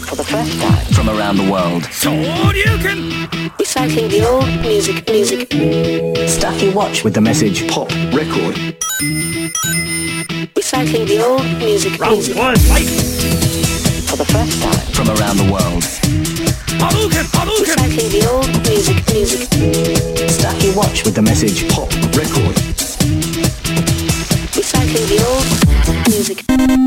For the first time from around the world. Recycling the old music. Stuff you watch with the message pop record. Recycling the old music. For the first time from around the world. Recycling the old music. Stuff you watch with the message pop record. Recycling the old music.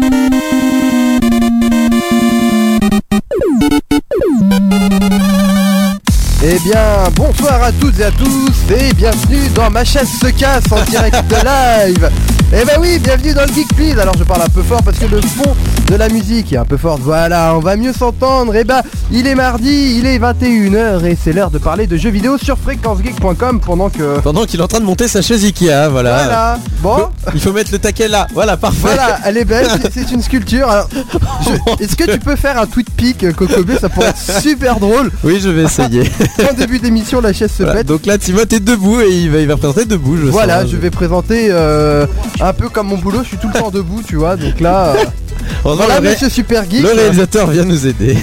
Eh bien, bonsoir à toutes et à tous et bienvenue dans Ma chaise se casse en direct de live. Eh ben oui, bienvenue dans le Geek Please. Alors je parle un peu fort parce que le fond de la musique est un peu forte. Voilà, on va mieux s'entendre. Eh ben, il est mardi, il est 21h et c'est l'heure de parler de jeux vidéo sur fréquencegeek.com pendant qu'il est en train de monter sa chaise Ikea, voilà. Bon, il faut mettre le taquet là. Voilà, parfait. Voilà, elle est belle, c'est une sculpture. Alors, est-ce que tu peux faire un tweet pic, Kokobé? Ça pourrait être super drôle. Oui, je vais essayer. En début d'émission, la chaise se pète. Donc là, Timothée est debout et il va présenter debout. Je vais présenter un peu comme mon boulot. Je suis tout le temps debout, tu vois. Donc là, voilà, monsieur Super Geek. Le réalisateur vient nous aider.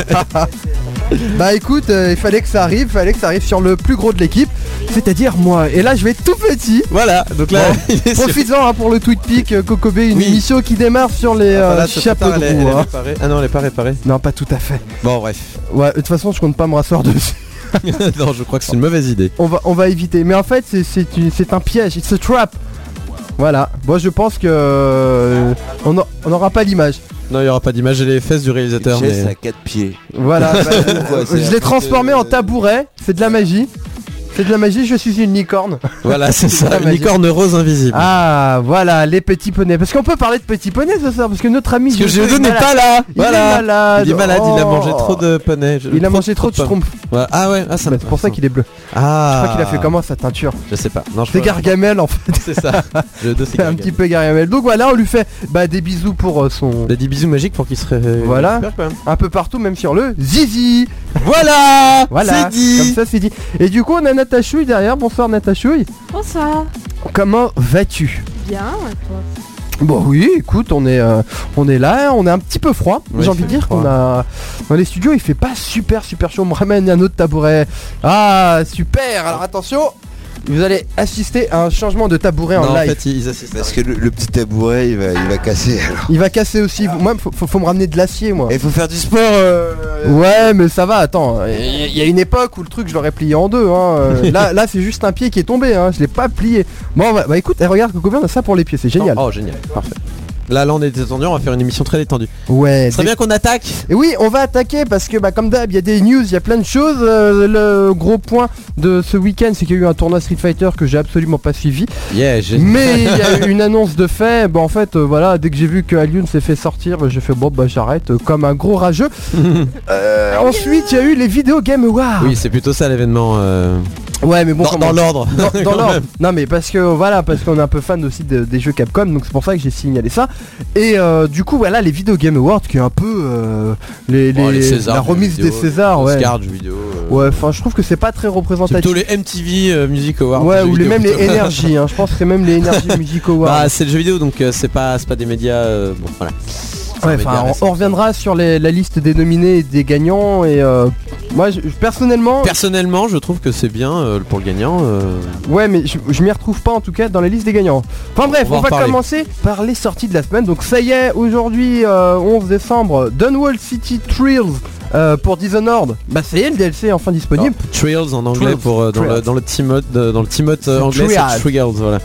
Bah écoute, il fallait que ça arrive sur le plus gros de l'équipe, c'est-à-dire moi. Et là, je vais être tout petit. Voilà. Donc là, bon, profites-en pour le tweet pic, Kokobé, une émission qui démarre sur les chapeaux de roue. Ah non, elle est pas réparée. Non, pas tout à fait. Bon, bref. Ouais, de toute façon, je compte pas me rasseoir dessus. Non, je crois que c'est une mauvaise idée. On va éviter. Mais en fait, c'est un piège. It's a trap. Voilà. Moi, je pense que on n'aura pas l'image. Non, il n'y aura pas d'image. J'ai les fesses du réalisateur. Une chaise à 4 pieds. Voilà. Je l'ai transformé en tabouret. C'est de la magie. C'est de la magie, je suis une licorne. Voilà, c'est ça, une licorne rose invisible. Ah, voilà, les petits poneys. Parce qu'on peut parler de petits poneys ce soir, parce que notre ami Géodon n'est pas là. Il est malade. Il est malade, il a mangé trop de poneys. Il a mangé trop de schtroumpfs. Voilà. Ah ouais, ça c'est pour ça qu'il est bleu. Ah. Je crois qu'il a fait comment sa teinture? Je sais pas. Non, c'est Gargamel en fait. C'est ça. C'est un petit peu Gargamel. Donc voilà, on lui fait des bisous pour son... Des bisous magiques pour qu'il se voilà, un peu partout, même sur le zizi. Voilà, c'est dit. Comme ça c'est dit. Et du coup on a Natachouille derrière. Bonsoir Natachouille. Bonsoir. Comment vas-tu? Bien, et toi? Bon oui, écoute, on est là, on est un petit peu froid, j'ai envie de dire qu'on a... Dans les studios il fait pas super chaud, on me ramène un autre tabouret. Ah super, alors attention, vous allez assister à un changement de tabouret en live. En fait, ils assistent. Parce que le petit tabouret il va casser alors. Il va casser aussi, moi faut me ramener de l'acier moi. Et il faut faire du sport Ouais mais ça va, attends, il y a une époque où le truc je l'aurais plié en deux là c'est juste un pied qui est tombé je l'ai pas plié. Bon bah écoute, regarde Coco, on a ça pour les pieds, c'est génial. Oh génial, parfait. Là on est détendu, on va faire une émission très détendue. Ouais. C'est bien qu'on attaque. Et oui, on va attaquer parce que comme d'hab, il y a des news, il y a plein de choses. Le gros point de ce week-end, c'est qu'il y a eu un tournoi Street Fighter que j'ai absolument pas suivi. Yeah, mais il y a eu une annonce de fait. Bon en fait, voilà, dès que j'ai vu que Alioun s'est fait sortir, j'ai fait j'arrête comme un gros rageux. Ensuite, il y a eu les Video Game Awards. Oui, c'est plutôt ça l'événement. Ouais mais bon dans l'ordre. Dans l'ordre. Non mais parce qu'on est un peu fan aussi des jeux Capcom, donc c'est pour ça que j'ai signalé ça. Et du coup voilà les Video Game Awards qui est un peu les Césars, la remise des Césars, Oscar du vidéo. Ouais, enfin je trouve que c'est pas très représentatif. C'est plutôt les MTV Music Awards. Ouais, ou même les Energy, je pense que c'est même les Energy Music Awards. Bah c'est le jeu vidéo donc c'est pas des médias bon voilà. Ouais, on reviendra sur la liste des nominés et des gagnants et moi personnellement je trouve que c'est bien pour le gagnant. Ouais mais je m'y retrouve pas en tout cas dans la liste des gagnants. Enfin bref, on va commencer par les sorties de la semaine. Donc ça y est, aujourd'hui 11 décembre, Dunwall City Thrills pour Dishonored. Bah ça y est, le DLC est enfin disponible. Thrills en anglais pour dans le team mode anglais c'est Thrills, voilà.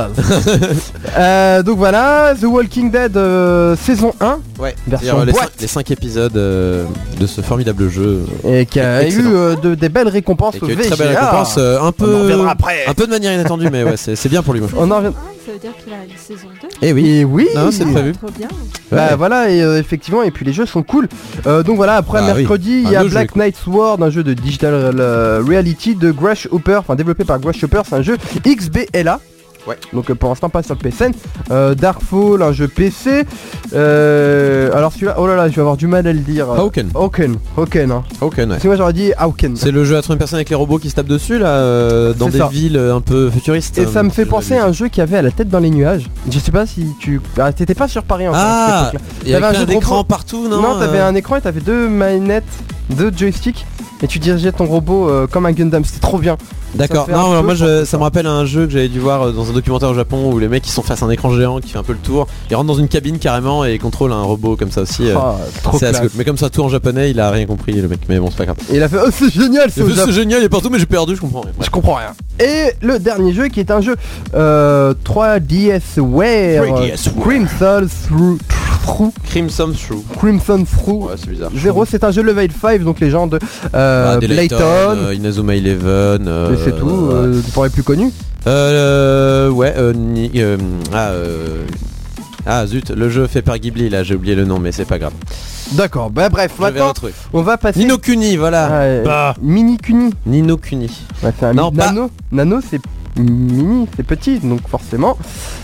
Donc voilà, The Walking Dead saison 1. Ouais, version les 5 épisodes de ce formidable jeu. Et qui a eu des belles récompenses au VGA. Très belles récompenses, un peu de manière inattendue, mais ouais, c'est bien pour lui. On en revient. Ça veut dire qu'il a une saison 2. Et oui. Et oui. Non, c'est prévu. Trop bien. Bah voilà, et effectivement, et puis les jeux sont cool. Donc voilà, après mercredi, il y a Black Knight Sword, un jeu de digital reality de Grasshopper, enfin développé par Grasshopper, c'est un jeu XBLA. Ouais. Donc pour l'instant pas sur le PSN. Darkfall, un jeu PC. Alors celui-là, oh là là, je vais avoir du mal à le dire. Hawken. Hawken, hein. Hawken, ouais. C'est moi j'aurais dit Hawken. C'est le jeu à 3 personnes avec les robots qui se tapent dessus là, dans C'est des ça. villes un peu futuristes. Et ça me fait penser à un jeu qui avait à la tête dans les nuages. Je sais pas si tu... t'étais pas sur Paris encore à cette époque-là. il y avait T'avais un plein jeu de d'écrans robot. partout, non? Non, t'avais un écran et t'avais 2 manettes, 2 joysticks. Et tu dirigeais ton robot comme un Gundam, c'était trop bien. D'accord, Ça fait un non, peu alors moi penser ça me rappelle un jeu que j'avais dû voir dans un documentaire au Japon où les mecs ils sont face à un écran géant qui fait un peu le tour. Ils rentrent dans une cabine carrément et ils contrôlent un robot comme ça aussi. Trop c'est assez classe. cool. Mais comme ça tout en japonais, il a rien compris le mec, mais bon c'est pas grave. Et il a fait oh c'est génial, C'est génial, il est partout mais j'ai perdu, je comprends rien. Je comprends rien. Et le dernier jeu qui est un jeu 3DSware, 3DSware. Crimson Through. Crimson Through Ouais, c'est bizarre. 0, c'est un jeu level 5, donc les gens de Layton, Inazuma Eleven, et c'est tout, pour les plus connus. Ah zut, le jeu fait par Ghibli là, j'ai oublié le nom mais c'est pas grave. D'accord, bah bref, Je vais maintenant retrouver. on va passer... Nino Kuni, voilà. Bah. Mini Kuni. Nino Kuni. Ouais, c'est un Non, nano. Nano c'est mini, c'est petit, donc forcément...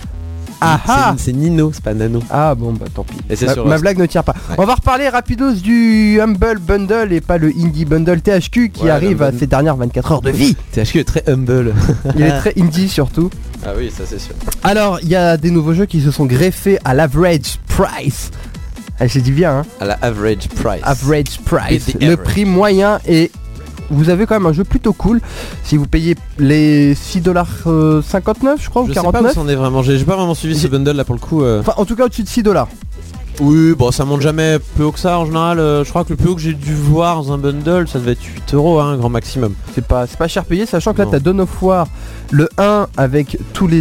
Ah C'est Nino, c'est pas Nano. Ah bon bah tant pis. Et c'est sur ma Rust. blague ne tient pas. Ouais. On va reparler rapidos du Humble Bundle et pas le Indie Bundle THQ qui Ouais, arrive à ses dernières 24 heures de vie. THQ est très humble. Il est très indie surtout. Ah oui, ça c'est sûr. Alors il y a des nouveaux jeux qui se sont greffés à l'average price. Ah, j'ai dit bien hein. À la average price. Average price. With the Le average. prix moyen est... Vous avez quand même un jeu plutôt cool si vous payez les 6,59$ je crois ou Je sais pas où 49. c'en est vraiment, j'ai pas vraiment suivi ce bundle là pour le coup. Enfin en tout cas au-dessus de 6$. Oui, bon ça monte jamais plus haut que ça en général. Je crois que le plus haut que j'ai dû voir dans un bundle ça devait être 8€, hein, grand maximum. C'est pas cher payé, sachant que là Non. t'as Dawn of War le 1 avec toutes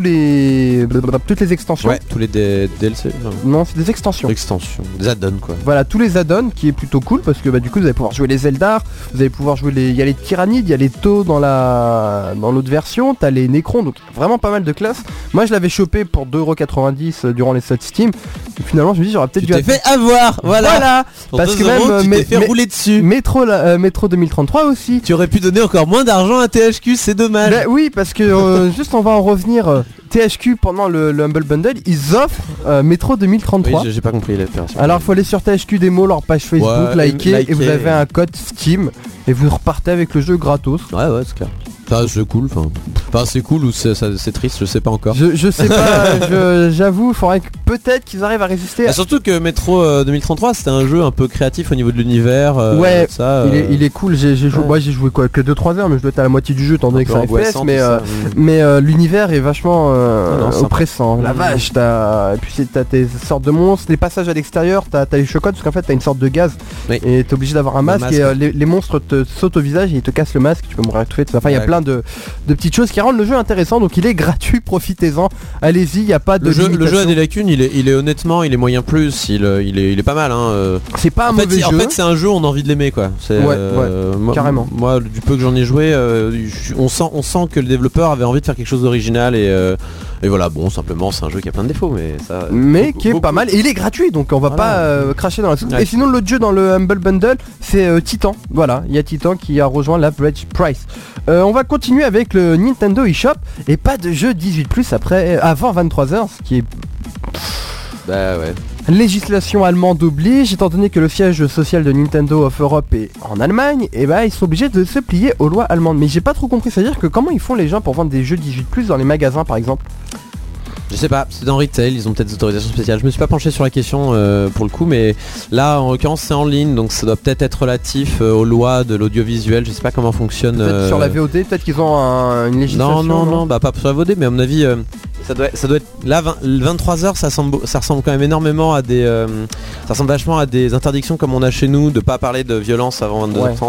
les extensions. Ouais, tous les DLC. Non, c'est des extensions. Extensions, des add-ons quoi. Voilà, tous les add-ons qui est plutôt cool parce que bah du coup vous allez pouvoir jouer les Eldar, vous allez pouvoir jouer il y a les Tyrannides, il y a les Tau dans l'autre version, t'as les Necrons, donc vraiment pas mal de classes. Moi je l'avais chopé pour 2,90€ durant les soldes Steam. Et finalement je me dis j'aurais peut-être Tu dû t'es fait avoir, voilà. Pour parce 2 que euros, même tu t'es fait rouler dessus. Metro 2033 aussi. Tu aurais pu donner encore moins d'argent à THQ, c'est dommage. Bah oui, parce que juste on va en revenir. THQ pendant le Humble Bundle, ils offrent Metro 2033. Oui, j'ai pas compris l'opération. Alors il faut aller sur THQ Démo, leur page Facebook, Ouais, liker, et vous liker. avez un code Steam et vous repartez avec le jeu gratos. Ouais, c'est clair. Ça c'est cool, enfin c'est cool ou c'est triste, je sais pas encore. Je sais pas, j'avoue, il faudrait que peut-être qu'ils arrivent à résister. Et surtout que Metro 2033 c'était un jeu un peu créatif au niveau de l'univers. Ouais, ça, il est cool, j'ai joué, ouais. moi j'ai joué quoi que 2-3 heures, mais je dois être à la moitié du jeu étant donné que c'est un FPS, angoissant, mais l'univers est vachement non, sympa. oppressant. La vache, et puis t'as tes sortes de monstres, les passages à l'extérieur, t'as les chocottes parce qu'en fait t'as une sorte de gaz Oui. et t'es obligé d'avoir un masque, et les monstres te sautent au visage et ils te cassent le masque, tu peux mourir étouffé, tout ça. Enfin il y a Ouais. plein de petites choses qui rendent le jeu intéressant, donc il est gratuit, profitez-en, allez-y, il n'y a pas de le jeu a limitation. des lacunes, il est honnêtement, il est moyen plus, il est pas mal hein. C'est pas un En mauvais fait, jeu. c'est un jeu, on a envie de l'aimer quoi. C'est, Ouais, carrément. Moi, du peu que j'en ai joué, on sent que le développeur avait envie de faire quelque chose d'original et voilà, bon, simplement c'est un jeu qui a plein de défauts, mais ça. Mais qui est pas mal, et il est gratuit, donc on va pas cracher dans la soupe. Ouais. Et sinon l'autre jeu dans le Humble Bundle, c'est Titan. Voilà, il y a Titan qui a rejoint l'Average Price. On va continuer avec le Nintendo eShop et pas de jeu 18+ avant 23h, ce qui est Bah ouais. législation allemande oblige, étant donné que le siège social de Nintendo of Europe est en Allemagne, et bah ils sont obligés de se plier aux lois allemandes. Mais j'ai pas trop compris, c'est-à-dire que comment ils font les gens pour vendre des jeux 18+ dans les magasins par exemple? Je sais pas, c'est dans retail, ils ont peut-être des autorisations spéciales. Je me suis pas penché sur la question pour le coup, mais là en l'occurrence c'est en ligne, donc ça doit peut-être être relatif aux lois de l'audiovisuel. Je sais pas comment fonctionne. Peut-être sur la VOD, peut-être qu'ils ont une législation. Non, bah pas sur la VOD, mais à mon avis ça doit être là 23h, ça ressemble quand même énormément à des ça ressemble vachement à des interdictions comme on a chez nous de pas parler de violence avant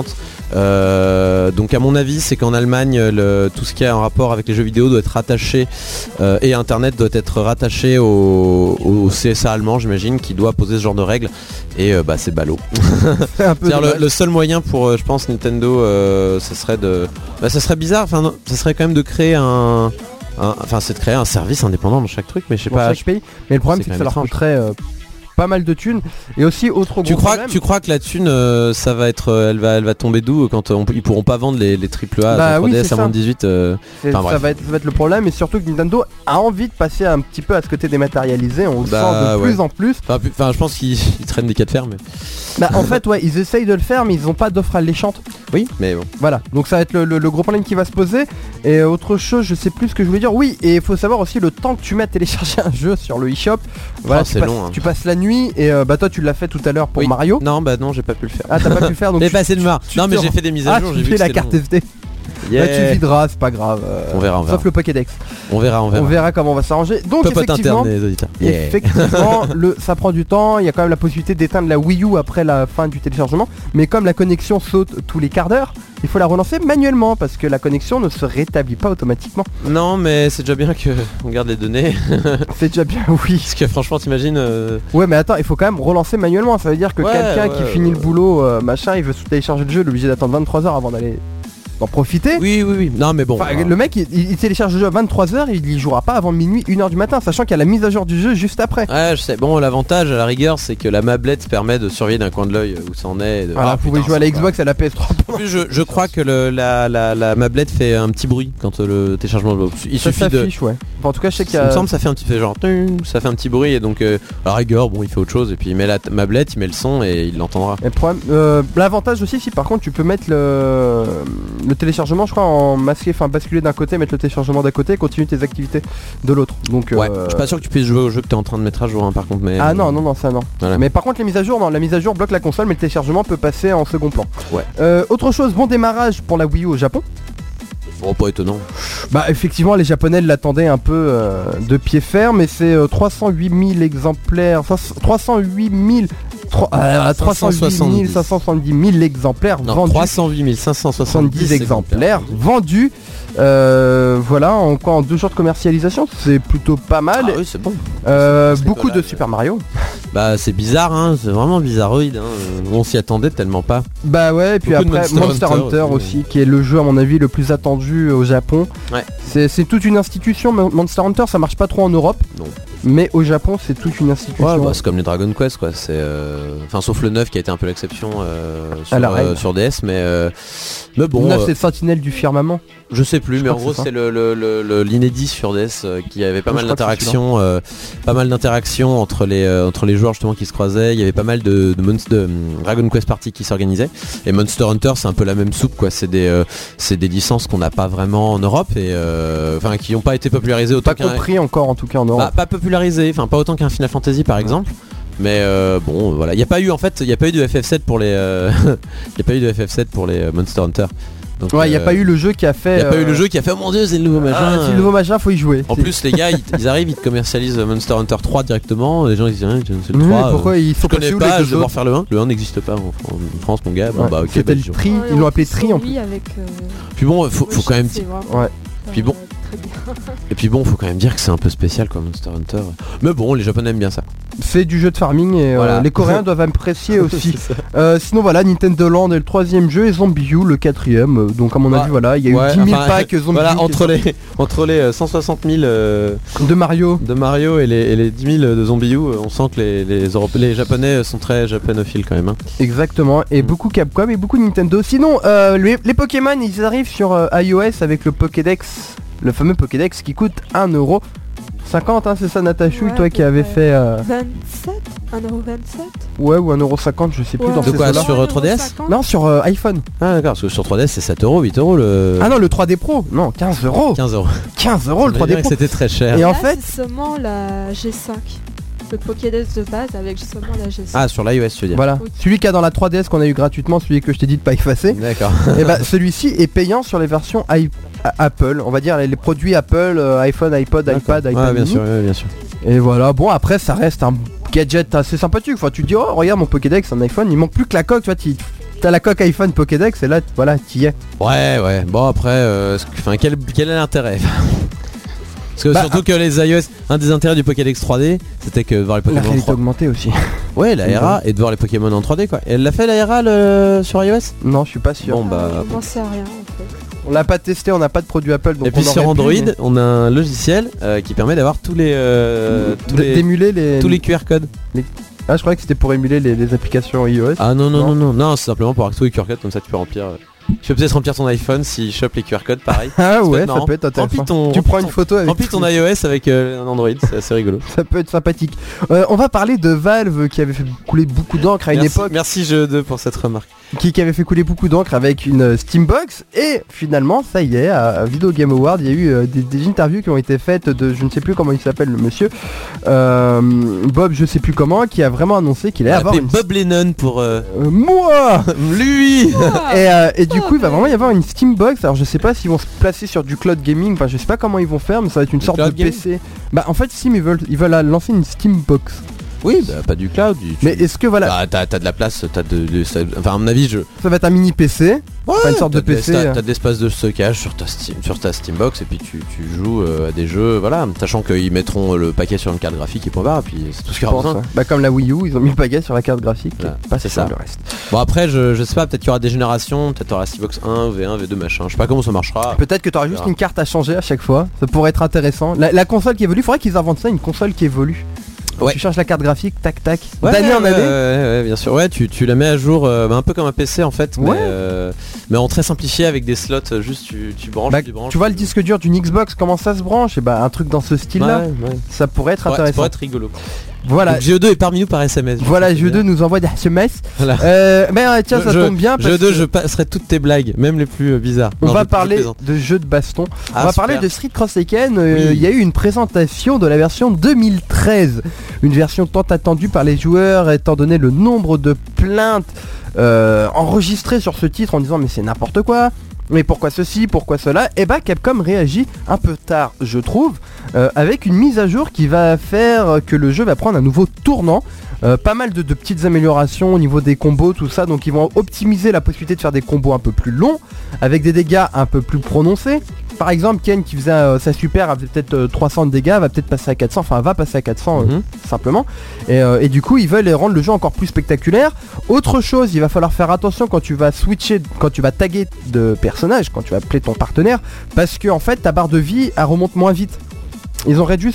22h30. Donc à mon avis c'est qu'en Allemagne tout ce qui est en rapport avec les jeux vidéo doit être rattaché et internet doit être rattaché au CSA allemand, j'imagine, qui doit poser ce genre de règles, et bah c'est ballot. C'est un peu C'est-à-dire le seul moyen pour je pense Nintendo ça serait ça serait bizarre, enfin ça serait quand même de créer c'est de créer un service indépendant dans chaque truc, mais je sais dans pas. chaque pays. Mais le problème c'est c'est que quand ça même leur étrange. coûterait pas mal de thunes. Et aussi autre gros problème. Tu crois que la thune, ça va être, elle va tomber d'où quand ils pourront pas vendre les AAA sur 3DS à moins de 18 ça va être le problème, et surtout que Nintendo a envie de passer un petit peu à ce côté dématérialisé. On le sent de plus en plus. Enfin, je pense qu'ils traînent des cas de fer, mais. En fait, ouais, ils essayent de le faire, mais ils ont pas d'offre alléchante. Oui, mais bon. Voilà, donc ça va être le gros problème qui va se poser. Et autre chose, je sais plus ce que je voulais dire. Oui, et il faut savoir aussi le temps que tu mets à télécharger un jeu sur le eShop. Voilà, c'est long. Tu passes la nuit, et toi tu l'as fait tout à l'heure pour Mario. Non, non, j'ai pas pu le faire. Ah, t'as pas pu le faire, donc. J'ai passé le mar. Non, mais j'ai fait des mises à jour. J'ai vu la carte SD. Yeah. Là, tu le videras, c'est pas grave. On verra. Sauf le Pokédex. On verra comment on va s'arranger. Donc effectivement, ça prend du temps. Il y a quand même la possibilité d'éteindre la Wii U après la fin du téléchargement. Mais comme la connexion saute tous les quarts d'heure, il faut la relancer manuellement parce que la connexion ne se rétablit pas automatiquement. Non, mais c'est déjà bien qu'on garde les données. C'est déjà bien, oui. Parce que franchement, t'imagines. Ouais, mais attends, il faut quand même relancer manuellement. Ça veut dire que quelqu'un qui finit le boulot, il veut télécharger le jeu, il est obligé d'attendre 23 heures avant d'aller d'en profiter. Oui. Non, mais bon. Le mec, il télécharge le jeu à 23h, il y jouera pas avant minuit, 1h du matin, sachant qu'il y a la mise à jour du jeu juste après. Ouais, je sais. Bon, l'avantage à la rigueur, c'est que la mablette permet de surveiller d'un coin de l'œil où ça en est. Voilà, vous pouvez jouer à la Xbox et à la PS3. En plus, je crois que la mablette fait un petit bruit quand le téléchargement. Il suffit de. Ouais. Enfin, en tout cas, je sais qu'il y a. Il me semble que ça fait un petit peu genre. Ça fait un petit bruit et donc à la rigueur, bon, il fait autre chose et puis il met la mablette, il met le son et il l'entendra. L'avantage aussi, si par contre tu peux mettre le téléchargement, je crois, en masqué, enfin basculer d'un côté, mettre le téléchargement d'un côté et continuer tes activités de l'autre. Donc ouais, je suis pas sûr que tu puisses jouer au jeu que tu es en train de mettre à jour par contre, mais. Ah non, ça non. Voilà. Mais par contre la mise à jour bloque la console, mais le téléchargement peut passer en second plan. Ouais. Autre chose, bon démarrage pour la Wii U au Japon. Bon, pas étonnant. Effectivement, les Japonais l'attendaient un peu de pied ferme, mais c'est 308 000 exemplaires, 308 570 000 exemplaires vendus. 308 570 exemplaires vendus. Voilà, en 2 jours de commercialisation, c'est plutôt pas mal. Ah oui, c'est bon. Beaucoup de Super Mario. Bah c'est bizarre, hein, c'est vraiment bizarroïde. Hein. On s'y attendait tellement pas. Bah ouais, et puis beaucoup après Monster Hunter aussi, qui est le jeu à mon avis le plus attendu au Japon. Ouais. C'est toute une institution. Monster Hunter, ça marche pas trop en Europe. Non. Mais au Japon, c'est toute une institution. Ouais, c'est comme les Dragon Quest, quoi. C'est, enfin, sauf le 9 qui a été un peu l'exception sur DS, mais bon. Le 9, c'est le Sentinelle du firmament. Je sais plus, mais en gros, c'est l'inédit sur DS qui avait pas mal d'interactions, entre les joueurs justement qui se croisaient. Il y avait pas mal de Dragon Quest Party qui s'organisaient. Et Monster Hunter, c'est un peu la même soupe, quoi. C'est des licences qu'on n'a pas vraiment en Europe et enfin qui n'ont pas été popularisées autant. Pas compris encore en tout cas en Europe. Pas popularisé, enfin pas autant qu'un Final Fantasy par exemple. Mais bon voilà, il n'y a pas eu de FF7 pour les Monster Hunter. Donc, ouais, il n'y a pas eu le jeu qui a fait. Il n'y a pas eu le jeu qui a fait, oh mon dieu, c'est le nouveau machin. C'est le nouveau machin, faut y jouer. En plus, les gars, ils arrivent, ils te commercialisent Monster Hunter 3 directement. Les gens ils disent, c'est le 3. Pourquoi ils sont pas je vais devoir faire le 1. Le 1 n'existe pas en France, mon gars. Bon, bah ok. C'était le tri, ils l'ont appelé tri en plus. Puis bon, faut quand même. Ouais. Puis bon. Et puis bon, faut quand même dire que c'est un peu spécial comme Monster Hunter. Mais bon, les Japonais aiment bien ça. C'est du jeu de farming et voilà. Les Coréens doivent apprécier aussi. Sinon voilà, Nintendo Land est le 3ème jeu et Zombie U le 4ème. Donc à mon avis voilà, il y a eu 10 000 packs Zombie U. Voilà, entre les 160 000 de Mario et les 10 000 de Zombie U, on sent que les Japonais sont très japonophiles quand même. Hein. Exactement, et beaucoup Capcom et beaucoup Nintendo. Sinon les Pokémon ils arrivent sur iOS avec le Pokédex. Le fameux Pokédex qui coûte 1,50€, hein, c'est ça Natachou, toi qui avais fait 27 1,27€. Ouais, ou 1,50€, je sais plus dans de quoi sur 3DS. Non, sur iPhone. Ah d'accord, parce que sur 3DS c'est 7€, 8€ le. Ah non, le 3D Pro. Non, 15€. 15€ le 3D Pro. C'était très cher. Et en fait, c'est seulement la G5. Le Pokédex de base avec seulement la G5. Ah, sur l'iOS tu veux dire. Voilà. Oui. Celui qu'il y a dans la 3DS qu'on a eu gratuitement, celui que je t'ai dit de pas effacer. D'accord. Et bah celui-ci est payant sur les versions Apple, on va dire les produits Apple, iPhone, iPod, iPad, iPad. Bien sûr, bien sûr. Et voilà, bon après ça reste un gadget assez sympathique. Enfin tu te dis oh regarde mon Pokédex, un iPhone, il manque plus que la coque, tu vois, t'as la coque iPhone Pokédex et là voilà, t'y es. Ouais. Bon après, quel est l'intérêt? Parce que surtout que les iOS, un des intérêts du Pokédex 3D, c'était que de voir les Pokémon la réalité augmentée aussi. Ouais, la RA et de voir les Pokémon en 3D quoi. Et elle l'a fait la RA sur iOS? Non, je suis pas sûr. Bon bah. On n'en sait rien en fait. On l'a pas testé, on n'a pas de produit Apple. Donc et puis sur Android, on a un logiciel qui permet d'avoir d'émuler tous les QR codes. Ah, je croyais que c'était pour émuler les applications iOS. Ah non, c'est simplement pour accéder aux QR codes, comme ça tu peux remplir. Tu peux peut-être remplir ton iPhone s'il chope les QR codes pareil. Ah ouais, ça peut être intéressant. Tu prends une photo avec. Remplis ton iOS avec un Android, c'est assez rigolo. Ça peut être sympathique. On va parler de Valve qui avait fait couler beaucoup d'encre à une époque. Merci Jeu2 pour cette remarque. Qui avait fait couler beaucoup d'encre avec une Steambox. Et finalement, ça y est, à Video Game Award, il y a eu des interviews qui ont été faites de, je ne sais plus comment il s'appelle le monsieur, Bob je sais plus comment, qui a vraiment annoncé qu'il allait avoir une... Bob Lennon pour... Moi lui Et du coup il va vraiment y avoir une Steambox. Alors je sais pas s'ils vont se placer sur du cloud gaming, enfin je sais pas comment ils vont faire, mais ça va être une sorte de PC. Bah en fait Steam ils veulent lancer une Steambox. Oui, bah, pas du cloud. Mais est-ce que voilà... T'as de la place, enfin à mon avis ça va être un mini PC. Ouais, une sorte de PC. T'as de l'espace de stockage sur ta Steambox et puis tu joues à des jeux, voilà, sachant qu'ils mettront le paquet sur une carte graphique et point barre, et puis c'est tout ce qu'il y aura besoin. Bah comme la Wii U, ils ont mis le paquet sur la carte graphique, voilà, pas c'est ça. Le reste. Bon après je sais pas, peut-être qu'il y aura des générations, peut-être aura Steambox 1, V1, V2 machin, je sais pas comment ça marchera. Peut-être que t'auras juste une carte à changer à chaque fois, ça pourrait être intéressant. La console qui évolue, faudrait qu'ils inventent ça, une console qui évolue. Ouais. Tu cherches la carte graphique, tac tac, d'année en année. Ouais, bien sûr. Ouais, tu la mets à jour, un peu comme un PC en fait, mais en très simplifié avec des slots. Juste tu branches, tu branches. Tu vois le disque dur d'une Xbox, comment ça se branche? Et bah un truc dans ce style-là, ça pourrait être intéressant. Ça pourrait être rigolo. Voilà. Donc, Jeu2 est parmi nous par SMS. Voilà, Jeu2 nous envoie des SMS. Voilà. Tiens, ça tombe bien. Jeu2, je passerai toutes tes blagues, même les plus bizarres. On va parler de jeux de baston. On va parler de Street Cross Tekken. Il y a eu une présentation de la version 2013. Une version tant attendue par les joueurs, étant donné le nombre de plaintes enregistrées sur ce titre en disant mais c'est n'importe quoi. Mais pourquoi ceci, pourquoi cela? Et bah Capcom réagit un peu tard je trouve, avec une mise à jour qui va faire que le jeu va prendre un nouveau tournant. Pas mal de petites améliorations au niveau des combos, tout ça, donc ils vont optimiser la possibilité de faire des combos un peu plus longs, avec des dégâts un peu plus prononcés. Par exemple Ken qui faisait sa super avait peut-être 300 de dégâts, va peut-être passer à 400, enfin va passer à 400 simplement. Et du coup ils veulent rendre le jeu encore plus spectaculaire. Autre chose, il va falloir faire attention quand tu vas switcher, quand tu vas taguer de personnages, quand tu vas appeler ton partenaire, parce que en fait ta barre de vie elle remonte moins vite. Ils ont réduit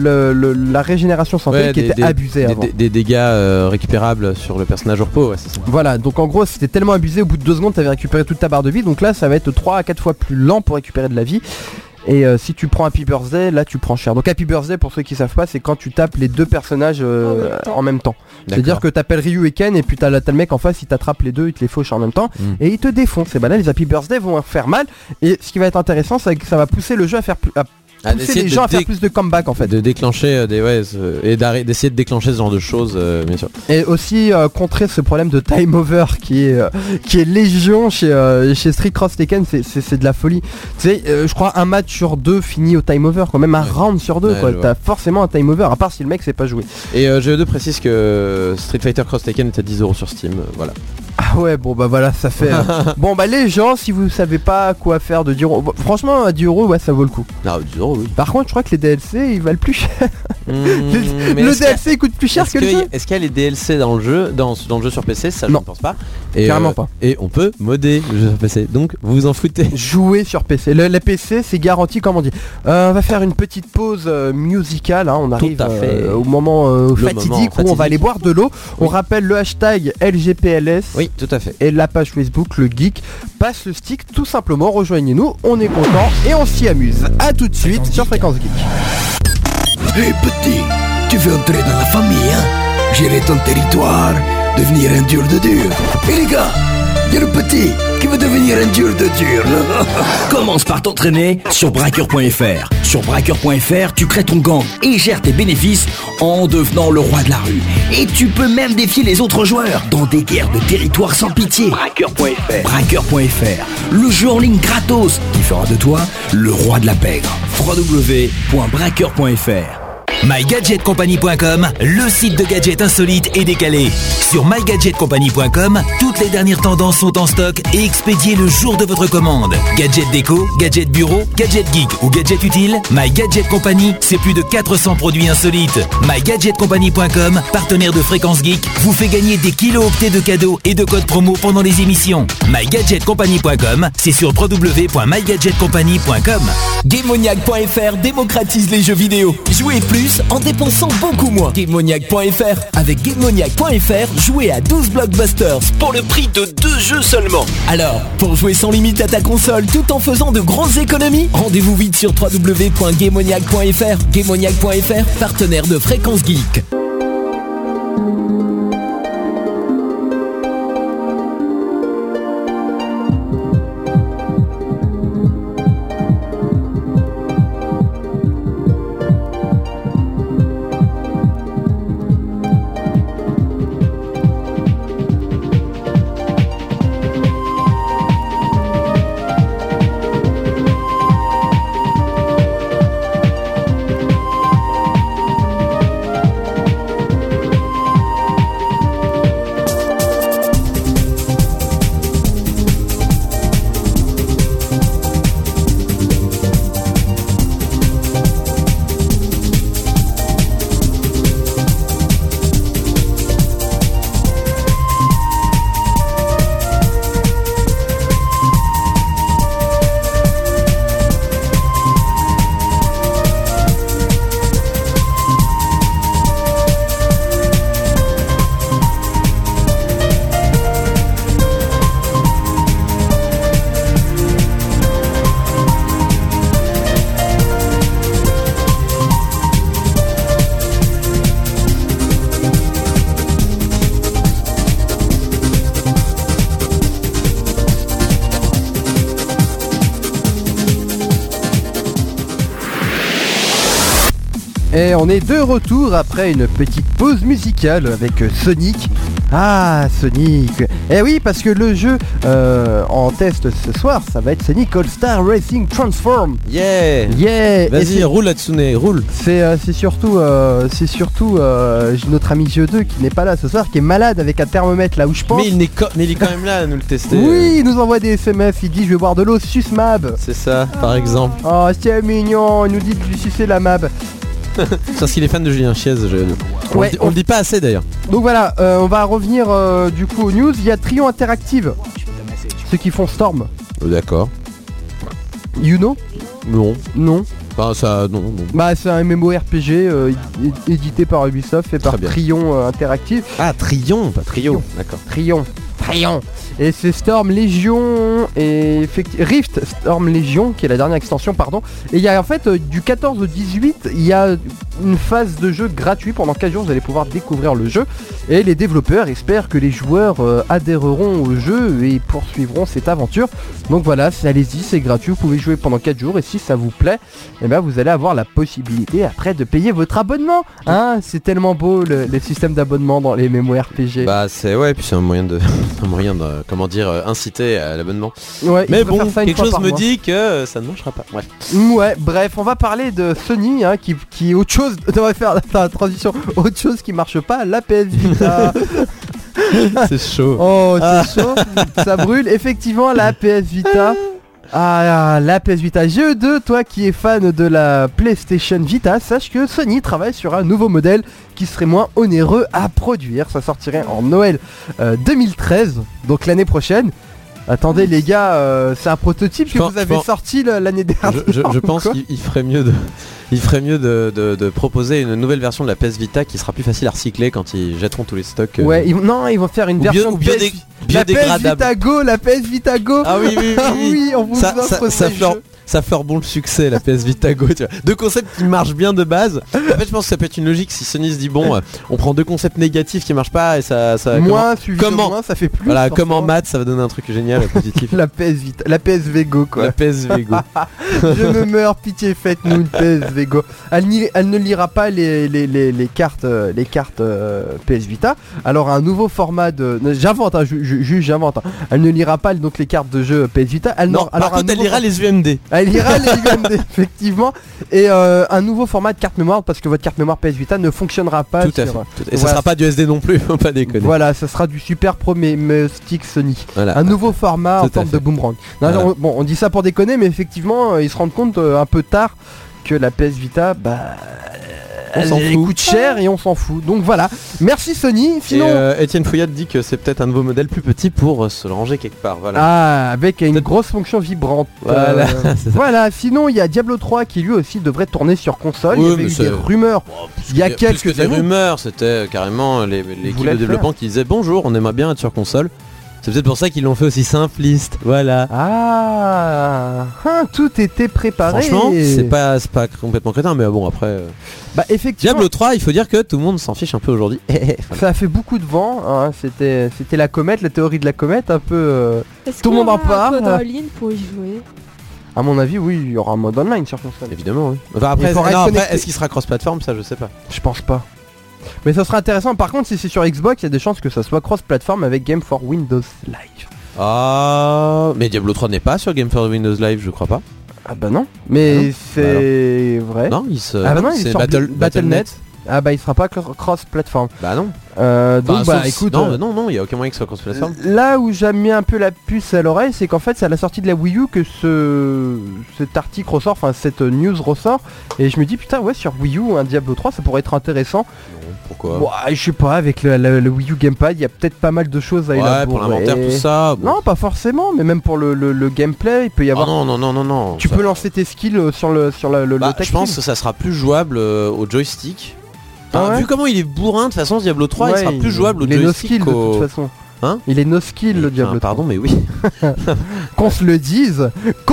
la régénération santé qui était abusée avant. Des dégâts récupérables sur le personnage au repos, c'est ça. Voilà, donc en gros c'était tellement abusé, au bout de 2 secondes t'avais récupéré toute ta barre de vie, donc là ça va être 3 à 4 fois plus lent pour récupérer de la vie. Et si tu prends Happy Birthday, là tu prends cher. Donc Happy Birthday, pour ceux qui savent pas, c'est quand tu tapes les 2 personnages en même temps. C'est-à-dire que t'appelles Ryu et Ken et puis t'as le mec en face, il t'attrape les 2, il te les fauche en même temps et il te défonce. Et bah là les Happy Birthday vont faire mal. Et ce qui va être intéressant, c'est que ça va pousser le jeu à faire pousser les gens à faire plus de comeback en fait. De déclencher d'essayer de déclencher ce genre de choses, bien sûr. Et aussi contrer ce problème de time over qui est légion chez Street Cross Tekken, c'est de la folie. Tu sais, je crois un match sur 2 finit au time over, quand même un round sur 2 quoi. T'as forcément un time over, à part si le mec sait pas jouer. Et Jeu2 précise que Street Fighter Cross Tekken est à 10€ sur Steam, voilà. Ah ouais, bon bah voilà, ça fait... Bon bah les gens, si vous savez pas quoi faire de 10€, franchement à 10€, ouais ça vaut le coup. Ah 10€, oui. Par contre je crois que les DLC ils valent plus cher. Le DLC il coûte plus cher que le jeu. Est-ce qu'il y a les DLC dans le jeu, dans le jeu sur PC? Ça je ne pense pas. Carrément pas. Et on peut modder le jeu sur PC, donc vous vous en foutez. Jouer sur PC, le PC c'est garanti, comme on dit. On va faire une petite pause musicale, hein. On arrive au moment fatidique où on va aller boire de l'eau. On rappelle le hashtag LGPLS. Oui, tout à fait. Et la page Facebook, le geek, passe le stick, tout simplement, rejoignez-nous, on est content et on s'y amuse. A tout de suite sur Fréquence Geek. Hey petit, tu veux entrer dans la famille, hein? Gérer ton territoire, devenir un dur de dur. Et les gars, il y a le petit qui veut devenir un dur de dur. Commence par t'entraîner sur Braqueur.fr. Sur Braqueur.fr, tu crées ton gang et gères tes bénéfices en devenant le roi de la rue. Et tu peux même défier les autres joueurs dans des guerres de territoire sans pitié. Braqueur.fr. Braqueur.fr, le jeu en ligne gratos qui fera de toi le roi de la pègre. www.braqueur.fr. MyGadgetCompany.com, le site de gadgets insolites et décalés. Sur MyGadgetCompany.com, toutes les dernières tendances sont en stock et expédiées le jour de votre commande. Gadget déco, gadget bureau, gadget geek ou gadget utile, MyGadget Company, c'est plus de 400 produits insolites. MyGadgetCompany.com, partenaire de Fréquence Geek, vous fait gagner des kilo-octets de cadeaux et de codes promo pendant les émissions. MyGadgetCompany.com, c'est sur www.mygadgetcompany.com. GameMoniac.fr démocratise les jeux vidéo. Jouez plus plus en dépensant beaucoup moins. GameMoniac.fr. Avec GameMoniac.fr, jouez à 12 blockbusters pour le prix de 2 jeux seulement. Alors, pour jouer sans limite à ta console tout en faisant de grosses économies, rendez-vous vite sur www.GameMoniac.fr. GameMoniac.fr, partenaire de Fréquence Geek. Et on est de retour après une petite pause musicale avec Sonic. Ah, Sonic. Eh oui, parce que le jeu en test ce soir, ça va être Sonic All-Star Racing Transform. Yeah. Yeah. Vas-y, roule Hatsune, roule. C'est surtout notre ami Jeu2 qui n'est pas là ce soir, qui est malade avec un thermomètre là où je pense. Mais il est quand même là à nous le tester. Oui, il nous envoie des SMS, il dit je vais boire de l'eau, suce Mab. C'est ça, par exemple. Oh, c'est mignon, il nous dit de lui sucer la Mab. Parce qu'il est fan de Julien Chiez. On le dit pas assez d'ailleurs. Donc voilà, on va revenir du coup aux news. Il y a Trion Interactive, ceux qui font Storm. D'accord. You know? Non. Enfin ça, non. Bah c'est un MMORPG édité par Ubisoft, fait par Trion Interactive. Ah, Trion, pas Trio. D'accord. Trion. Et c'est Storm Légion et Rift Storm Légion qui est la dernière extension, pardon. Et il y a en fait du 14 au 18, il y a une phase de jeu gratuite pendant 4 jours, vous allez pouvoir découvrir le jeu. Et les développeurs espèrent que les joueurs adhéreront au jeu et poursuivront cette aventure. Donc voilà, allez-y, c'est gratuit, vous pouvez jouer pendant 4 jours et si ça vous plaît, eh ben vous allez avoir la possibilité après de payer votre abonnement. Hein, c'est tellement beau les systèmes d'abonnement dans les MMORPG. Bah c'est ouais, puis c'est un moyen de comment dire, inciter à l'abonnement. Ouais, mais bon, quelque chose me dit que ça ne marchera pas. Bref. Ouais, bref, on va parler de Sony hein, qui est autre chose. On va faire la transition. Autre chose qui marche pas, la PS Vita. C'est chaud. Oh, c'est chaud. Ça brûle. Effectivement, la PS Vita. Ah, la PS Vita. Jeu2, toi qui es fan de la PlayStation Vita, sache que Sony travaille sur un nouveau modèle qui serait moins onéreux à produire. Ça sortirait en Noël 2013, donc l'année prochaine. Attendez les gars, c'est un prototype que vous avez sorti l'année dernière. Je pense qu'il ferait mieux de proposer une nouvelle version de la PS Vita qui sera plus facile à recycler quand ils jetteront tous les stocks. Ouais, ils vont faire une version biodégradable. La PS Vita Go. Ah oui, oui, on vous offre ça fleure bon le succès, la PS Vita Go, tu vois. Deux concepts qui marchent bien de base. En fait, je pense que ça peut être une logique si Sony se dit bon, on prend deux concepts négatifs qui marchent pas et ça moins ça fait plus. Voilà, comme en maths, ça va donner un truc génial, positif. La PS Vita, la PS Vego quoi. La PS Vego. Je me meurs, pitié, faites-nous une PS Vego. Elle ne lira pas les cartes PS Vita. Alors un nouveau format de, j'invente, hein, j'invente. Hein. Elle ne lira pas donc les cartes de jeu PS Vita. Elle lira les UMD. Elle ira les UMD effectivement. Et un nouveau format de carte mémoire parce que votre carte mémoire PS Vita ne fonctionnera pas. Tout à fait. Et ça sera pas du SD non plus, faut pas déconner. Voilà, ça sera du Super Pro Stick Sony. Voilà. Un nouveau format en forme de boomerang. Non, voilà. On dit ça pour déconner, mais effectivement, ils se rendent compte un peu tard que la PS Vita, On s'en il fout. coûte cher et on s'en fout. Donc voilà. Merci Sony. Sinon, Et Étienne Fouillade dit que c'est peut-être un nouveau modèle plus petit pour se le ranger quelque part. Voilà. avec une grosse fonction vibrante. Voilà, c'est ça. Voilà. Sinon, il y a Diablo 3 qui lui aussi devrait tourner sur console. Oui, il y avait mais eu c'est- des rumeurs. Il y a Plus quelques que des années. rumeurs, c'était carrément l'équipe voulaient de le développement qui disait bonjour, on aimerait bien être sur console. C'est peut-être pour ça qu'ils l'ont fait aussi simpliste. Voilà. Tout était préparé. Franchement, c'est pas complètement crétin, mais bon après. Bah effectivement. Diablo 3, il faut dire que tout le monde s'en fiche un peu aujourd'hui. Ça a fait beaucoup de vent, hein. C'était la comète, la théorie de la comète, un peu. Est-ce Tout le qu'il y monde en aura parle. un mode en ligne pour y jouer? À mon avis, oui, il y aura un mode online sur console. Évidemment, oui. Enfin après, Il faudra être connecté. est-ce qu'il sera cross-platform, ça je sais pas. Je pense pas. Mais ça sera intéressant. Par contre, si c'est sur Xbox, il y a des chances que ça soit cross-platform avec Game for Windows Live. Ah, mais Diablo 3 n'est pas sur Game for Windows Live, je crois pas. Ah bah non. Mais Ah non. c'est vrai. Non, il se. Ah bah non, il est c'est sur Battle.net. Ah bah il sera pas cross-platform. Bah non. Donc Enfin, bah sauf- écoute. non, il y a aucun moyen que ce soit cross-platform. Là où j'ai mis un peu la puce à l'oreille, c'est qu'en fait c'est à la sortie de la Wii U que cet article ressort, enfin cette news ressort, et je me dis putain ouais, sur Wii U un Diablo 3 ça pourrait être intéressant. Non, pourquoi? Ouais, je sais pas, avec le Wii U Gamepad il y a peut-être pas mal de choses à Ouais, élaborer. pour l'inventaire, tout ça. Bon. Non pas forcément, mais même pour le gameplay il peut y Ah avoir. non. Tu peux lancer tes skills sur le Bah, je tactile. pense que ça sera plus jouable au joystick. Ah Enfin, ouais vu comment il est bourrin, de toute façon Diablo 3 il Ouais, sera plus jouable au il est no joystick skill de qu'au... toute façon. Hein Il est no skill le Diablo 3. Pardon, mais oui. Qu'on se le dise,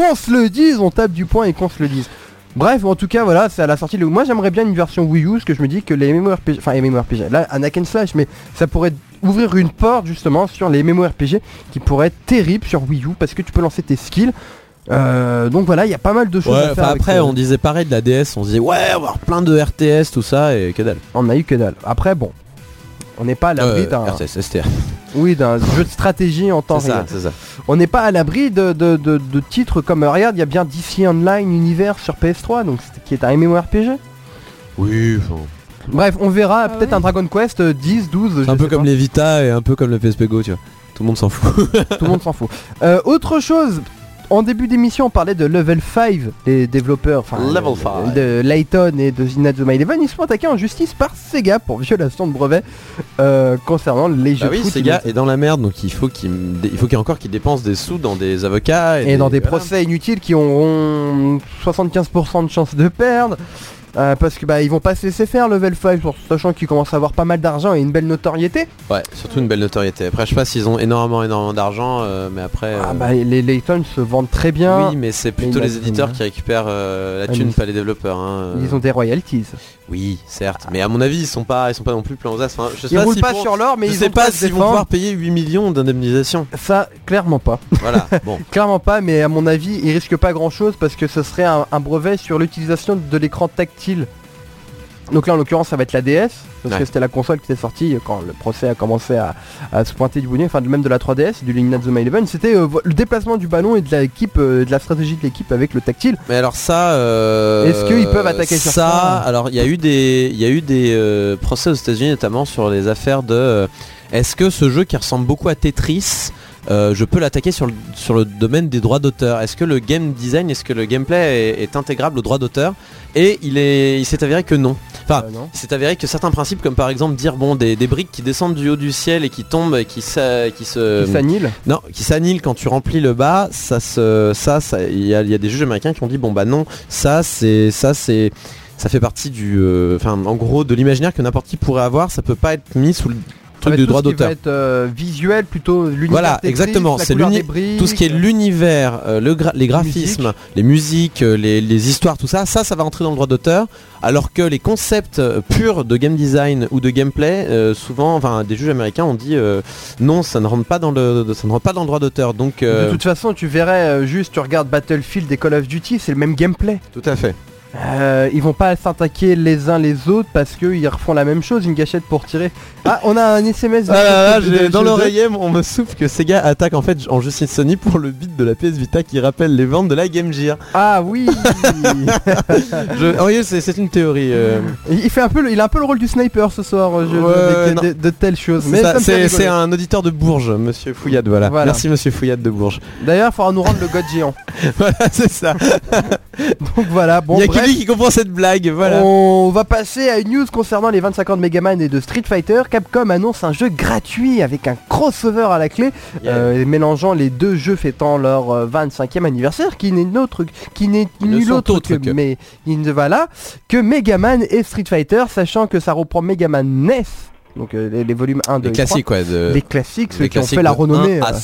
on tape du poing et qu'on se le dise. Bref, en tout cas, voilà, c'est à la sortie. Moi, j'aimerais bien une version Wii U, parce que je me dis que les MMORPG, enfin les MMORPG, là, un hack and slash, mais ça pourrait ouvrir une porte justement sur les MMORPG qui pourrait être terrible sur Wii U, parce que tu peux lancer tes skills. Donc voilà, il y a pas mal de choses Ouais, à faire. avec après ça. on disait pareil de la DS, on se disait ouais, on va avoir plein de RTS, tout ça, et que dalle. On a eu que dalle. Après, bon, on n'est pas à l'abri d'un, RTS, STR. oui, d'un jeu de stratégie en temps C'est ça, réel. c'est ça. On n'est pas à l'abri de titres comme regarde, il y a bien DC Online Univers sur PS3, donc qui est un MMORPG. Oui, enfin, Bref, on verra Ah peut-être ouais. un Dragon Quest 10, 12. c'est un peu comme les Vita et un peu comme le PSP Go, tu vois. Tout le monde s'en fout. Tout le monde s'en fout. Autre chose, en début d'émission, on parlait de Level 5, les développeurs, enfin Level 5. de Layton et de Inazuma Eleven. Ils sont attaqués en justice par Sega pour violation de brevet concernant les jeux Bah oui, de foot. ce gars est dans la merde, donc il faut qu'il y ait encore qu'il dépense des sous dans des avocats Et dans des voilà. procès inutiles qui auront 75% de chances de perdre. Parce que bah ils vont pas se laisser faire Level 5, sachant qu'ils commencent à avoir pas mal d'argent et une belle notoriété. Ouais, surtout une belle notoriété. Après, je sais pas s'ils ont énormément d'argent, mais après. Les Layton se vendent très bien. Oui, mais c'est plutôt Mais les éditeurs qui récupèrent la thune, mais pas les développeurs. Hein. Ils ont des royalties. Oui, certes, mais à mon avis, ils sont pas non plus plein aux as. Enfin, je sais Ils pas roulent s'ils pas pourront- sur l'or, mais je ils sais ont pas pas s'ils vont pouvoir payer 8 millions d'indemnisation. Ça, clairement pas. Voilà, bon. Clairement pas, mais à mon avis, ils risquent pas grand chose parce que ce serait un brevet sur l'utilisation de l'écran tactile. Donc là, en l'occurrence, ça va être la DS, parce Ouais. que c'était la console qui était sortie quand le procès a commencé à se pointer du bout du nez, enfin même de la 3DS, du Inazuma Eleven. C'était le déplacement du ballon et de l'équipe, de la stratégie de l'équipe avec le tactile. Mais alors ça, Est-ce qu'ils peuvent attaquer sur ça Alors il y a eu des procès aux États-Unis notamment sur les affaires de est-ce que ce jeu qui ressemble beaucoup à Tetris, je peux l'attaquer sur le domaine des droits d'auteur. Est-ce que le game design, est-ce que le gameplay est intégrable aux droits d'auteur? Et il s'est avéré que non. Enfin, Non. il s'est avéré que certains principes, comme par exemple dire bon des briques qui descendent du haut du ciel et qui tombent et qui s'annule. non, qui s'annihilent quand tu remplis le bas, il y a des juges américains qui ont dit bon bah non, ça fait partie du, en gros de l'imaginaire que n'importe qui pourrait avoir, ça peut pas être mis sous le truc du droit d'auteur. Ça va être visuel plutôt, l'univers Voilà, Tetris, exactement, la c'est couleur des briques. tout ce qui est l'univers, les graphismes, les musiques, les histoires, tout ça, ça va entrer dans le droit d'auteur, alors que les concepts purs de game design ou de gameplay, souvent, des juges américains ont dit non, ça ne rentre pas dans le droit d'auteur. Donc De toute façon, tu verrais juste, tu regardes Battlefield et Call of Duty, c'est le même gameplay. tout à fait. Ils vont pas s'attaquer les uns les autres parce qu'ils refont la même chose, une gâchette pour tirer. Ah, on a un SMS. Dans l'oreiller, on me souffle que Sega attaque en fait en justice Sony pour le beat de la PS Vita qui rappelle les ventes de la Game Gear. Ah oui. Oui, c'est une théorie. Il a un peu le rôle du sniper ce soir, de telles choses. Mais ça me fait C'est rigoler. un auditeur de Bourges, Monsieur Fouillade, voilà. Voilà. Merci Monsieur Fouillade de Bourges. D'ailleurs, il faudra nous rendre le god géant. Voilà, c'est ça. Donc voilà, bon Il y a qui bref. Bref. lui qui comprend cette blague, voilà. On va passer à une news concernant les 25 ans de Megaman et de Street Fighter. Capcom annonce un jeu gratuit avec un crossover à la clé, mélangeant les deux jeux fêtant leur 25e anniversaire, qui n'est nul autre que Megaman et Street Fighter, sachant que ça reprend Megaman NES, donc les volumes 1, 2 Les et 3. classiques, ouais. Les classiques, ceux qui ont classiques fait la de renommée. 1 à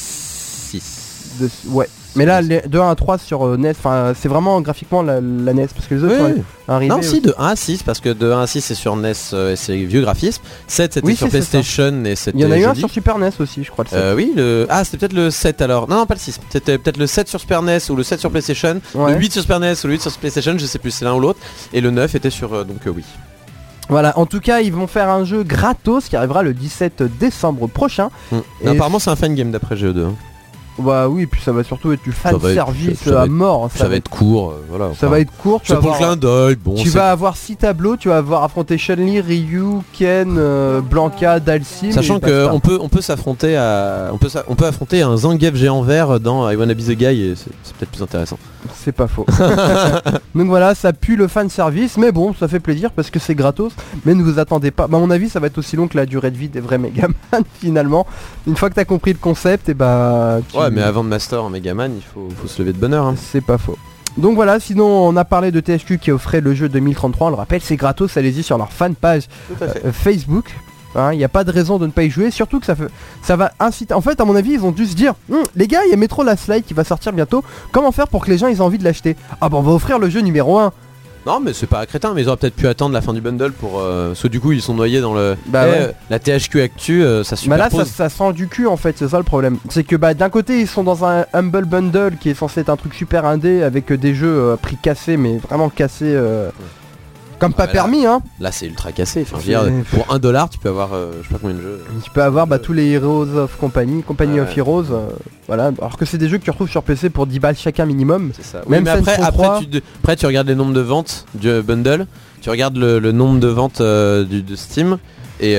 6. Ouais. Mais là, de 1 à 3 sur NES, c'est vraiment graphiquement la NES, parce que les autres sont arrivés. Non, si, de 1 à 6, parce que de 1 à 6 c'est sur NES et c'est vieux graphismes. 7 c'était sur PlayStation et c'était. Il y en a eu un joli. sur Super NES aussi, je crois. Le 7. Oui, c'était peut-être le 7 alors. Non, pas le 6. C'était peut-être le 7 sur Super NES ou le 7 sur PlayStation. Ouais. Le 8 sur Super NES ou le 8 sur PlayStation, je sais plus, c'est l'un ou l'autre. Et le 9 était sur. Donc oui. Voilà, en tout cas, ils vont faire un jeu gratos qui arrivera le 17 décembre prochain. Et apparemment, c'est un fan game d'après GE2. Hein. Bah oui, puis ça va surtout être du fan service ça va à être- mort. Ça va être court, voilà. Ça va être court, tu C'est vas pour le avoir, clin d'œil, bon. tu vas avoir 6 tableaux, tu vas avoir affronté Chun-Li, Ryu, Ken, Blanca, Dalsim. Sachant et que basta. on peut s'affronter à on peut affronter un Zangief géant vert dans I Wanna Be the Guy et c'est peut-être plus intéressant. C'est pas faux. Donc voilà, ça pue le fan service, mais bon, ça fait plaisir parce que c'est gratos. Mais ne vous attendez pas. Bah, à mon avis, ça va être aussi long que la durée de vie des vrais Megaman finalement. Une fois que t'as compris le concept, et bah. Ouais, mais avant de master en Megaman, il faut se lever de bonne heure. Hein. C'est pas faux. Donc voilà, sinon on a parlé de THQ qui offrait le jeu 2033, on le rappelle, c'est gratos, allez-y sur leur fanpage Facebook. Il n'y a pas de raison de ne pas y jouer, surtout que ça va inciter. En fait, à mon avis, ils ont dû se dire les gars, il y a Metro Last Light qui va sortir bientôt, comment faire pour que les gens aient envie de l'acheter? Ah bah on va offrir le jeu numéro 1. Non, mais c'est pas crétin, mais ils auraient peut-être pu attendre la fin du bundle pour. Parce que du coup, ils sont noyés dans le. La THQ Actu, ça Bah là, superpose. ça sent du cul en fait, c'est ça le problème. C'est que bah d'un côté, ils sont dans un Humble Bundle qui est censé être un truc super indé avec des jeux à prix cassés, mais vraiment cassés. Comme pas Ouais, permis hein. Là, c'est ultra cassé. Enfin, je veux dire, pour $1, tu peux avoir je sais pas combien de jeux. Tu peux avoir tous les Heroes of Company Ouais. of Heroes, voilà. Alors que c'est des jeux que tu retrouves sur PC pour 10 balles chacun minimum. C'est ça. Même Oui, mais Saints Row 3. après, tu regardes les nombres de ventes du bundle, tu regardes le nombre de ventes de Steam et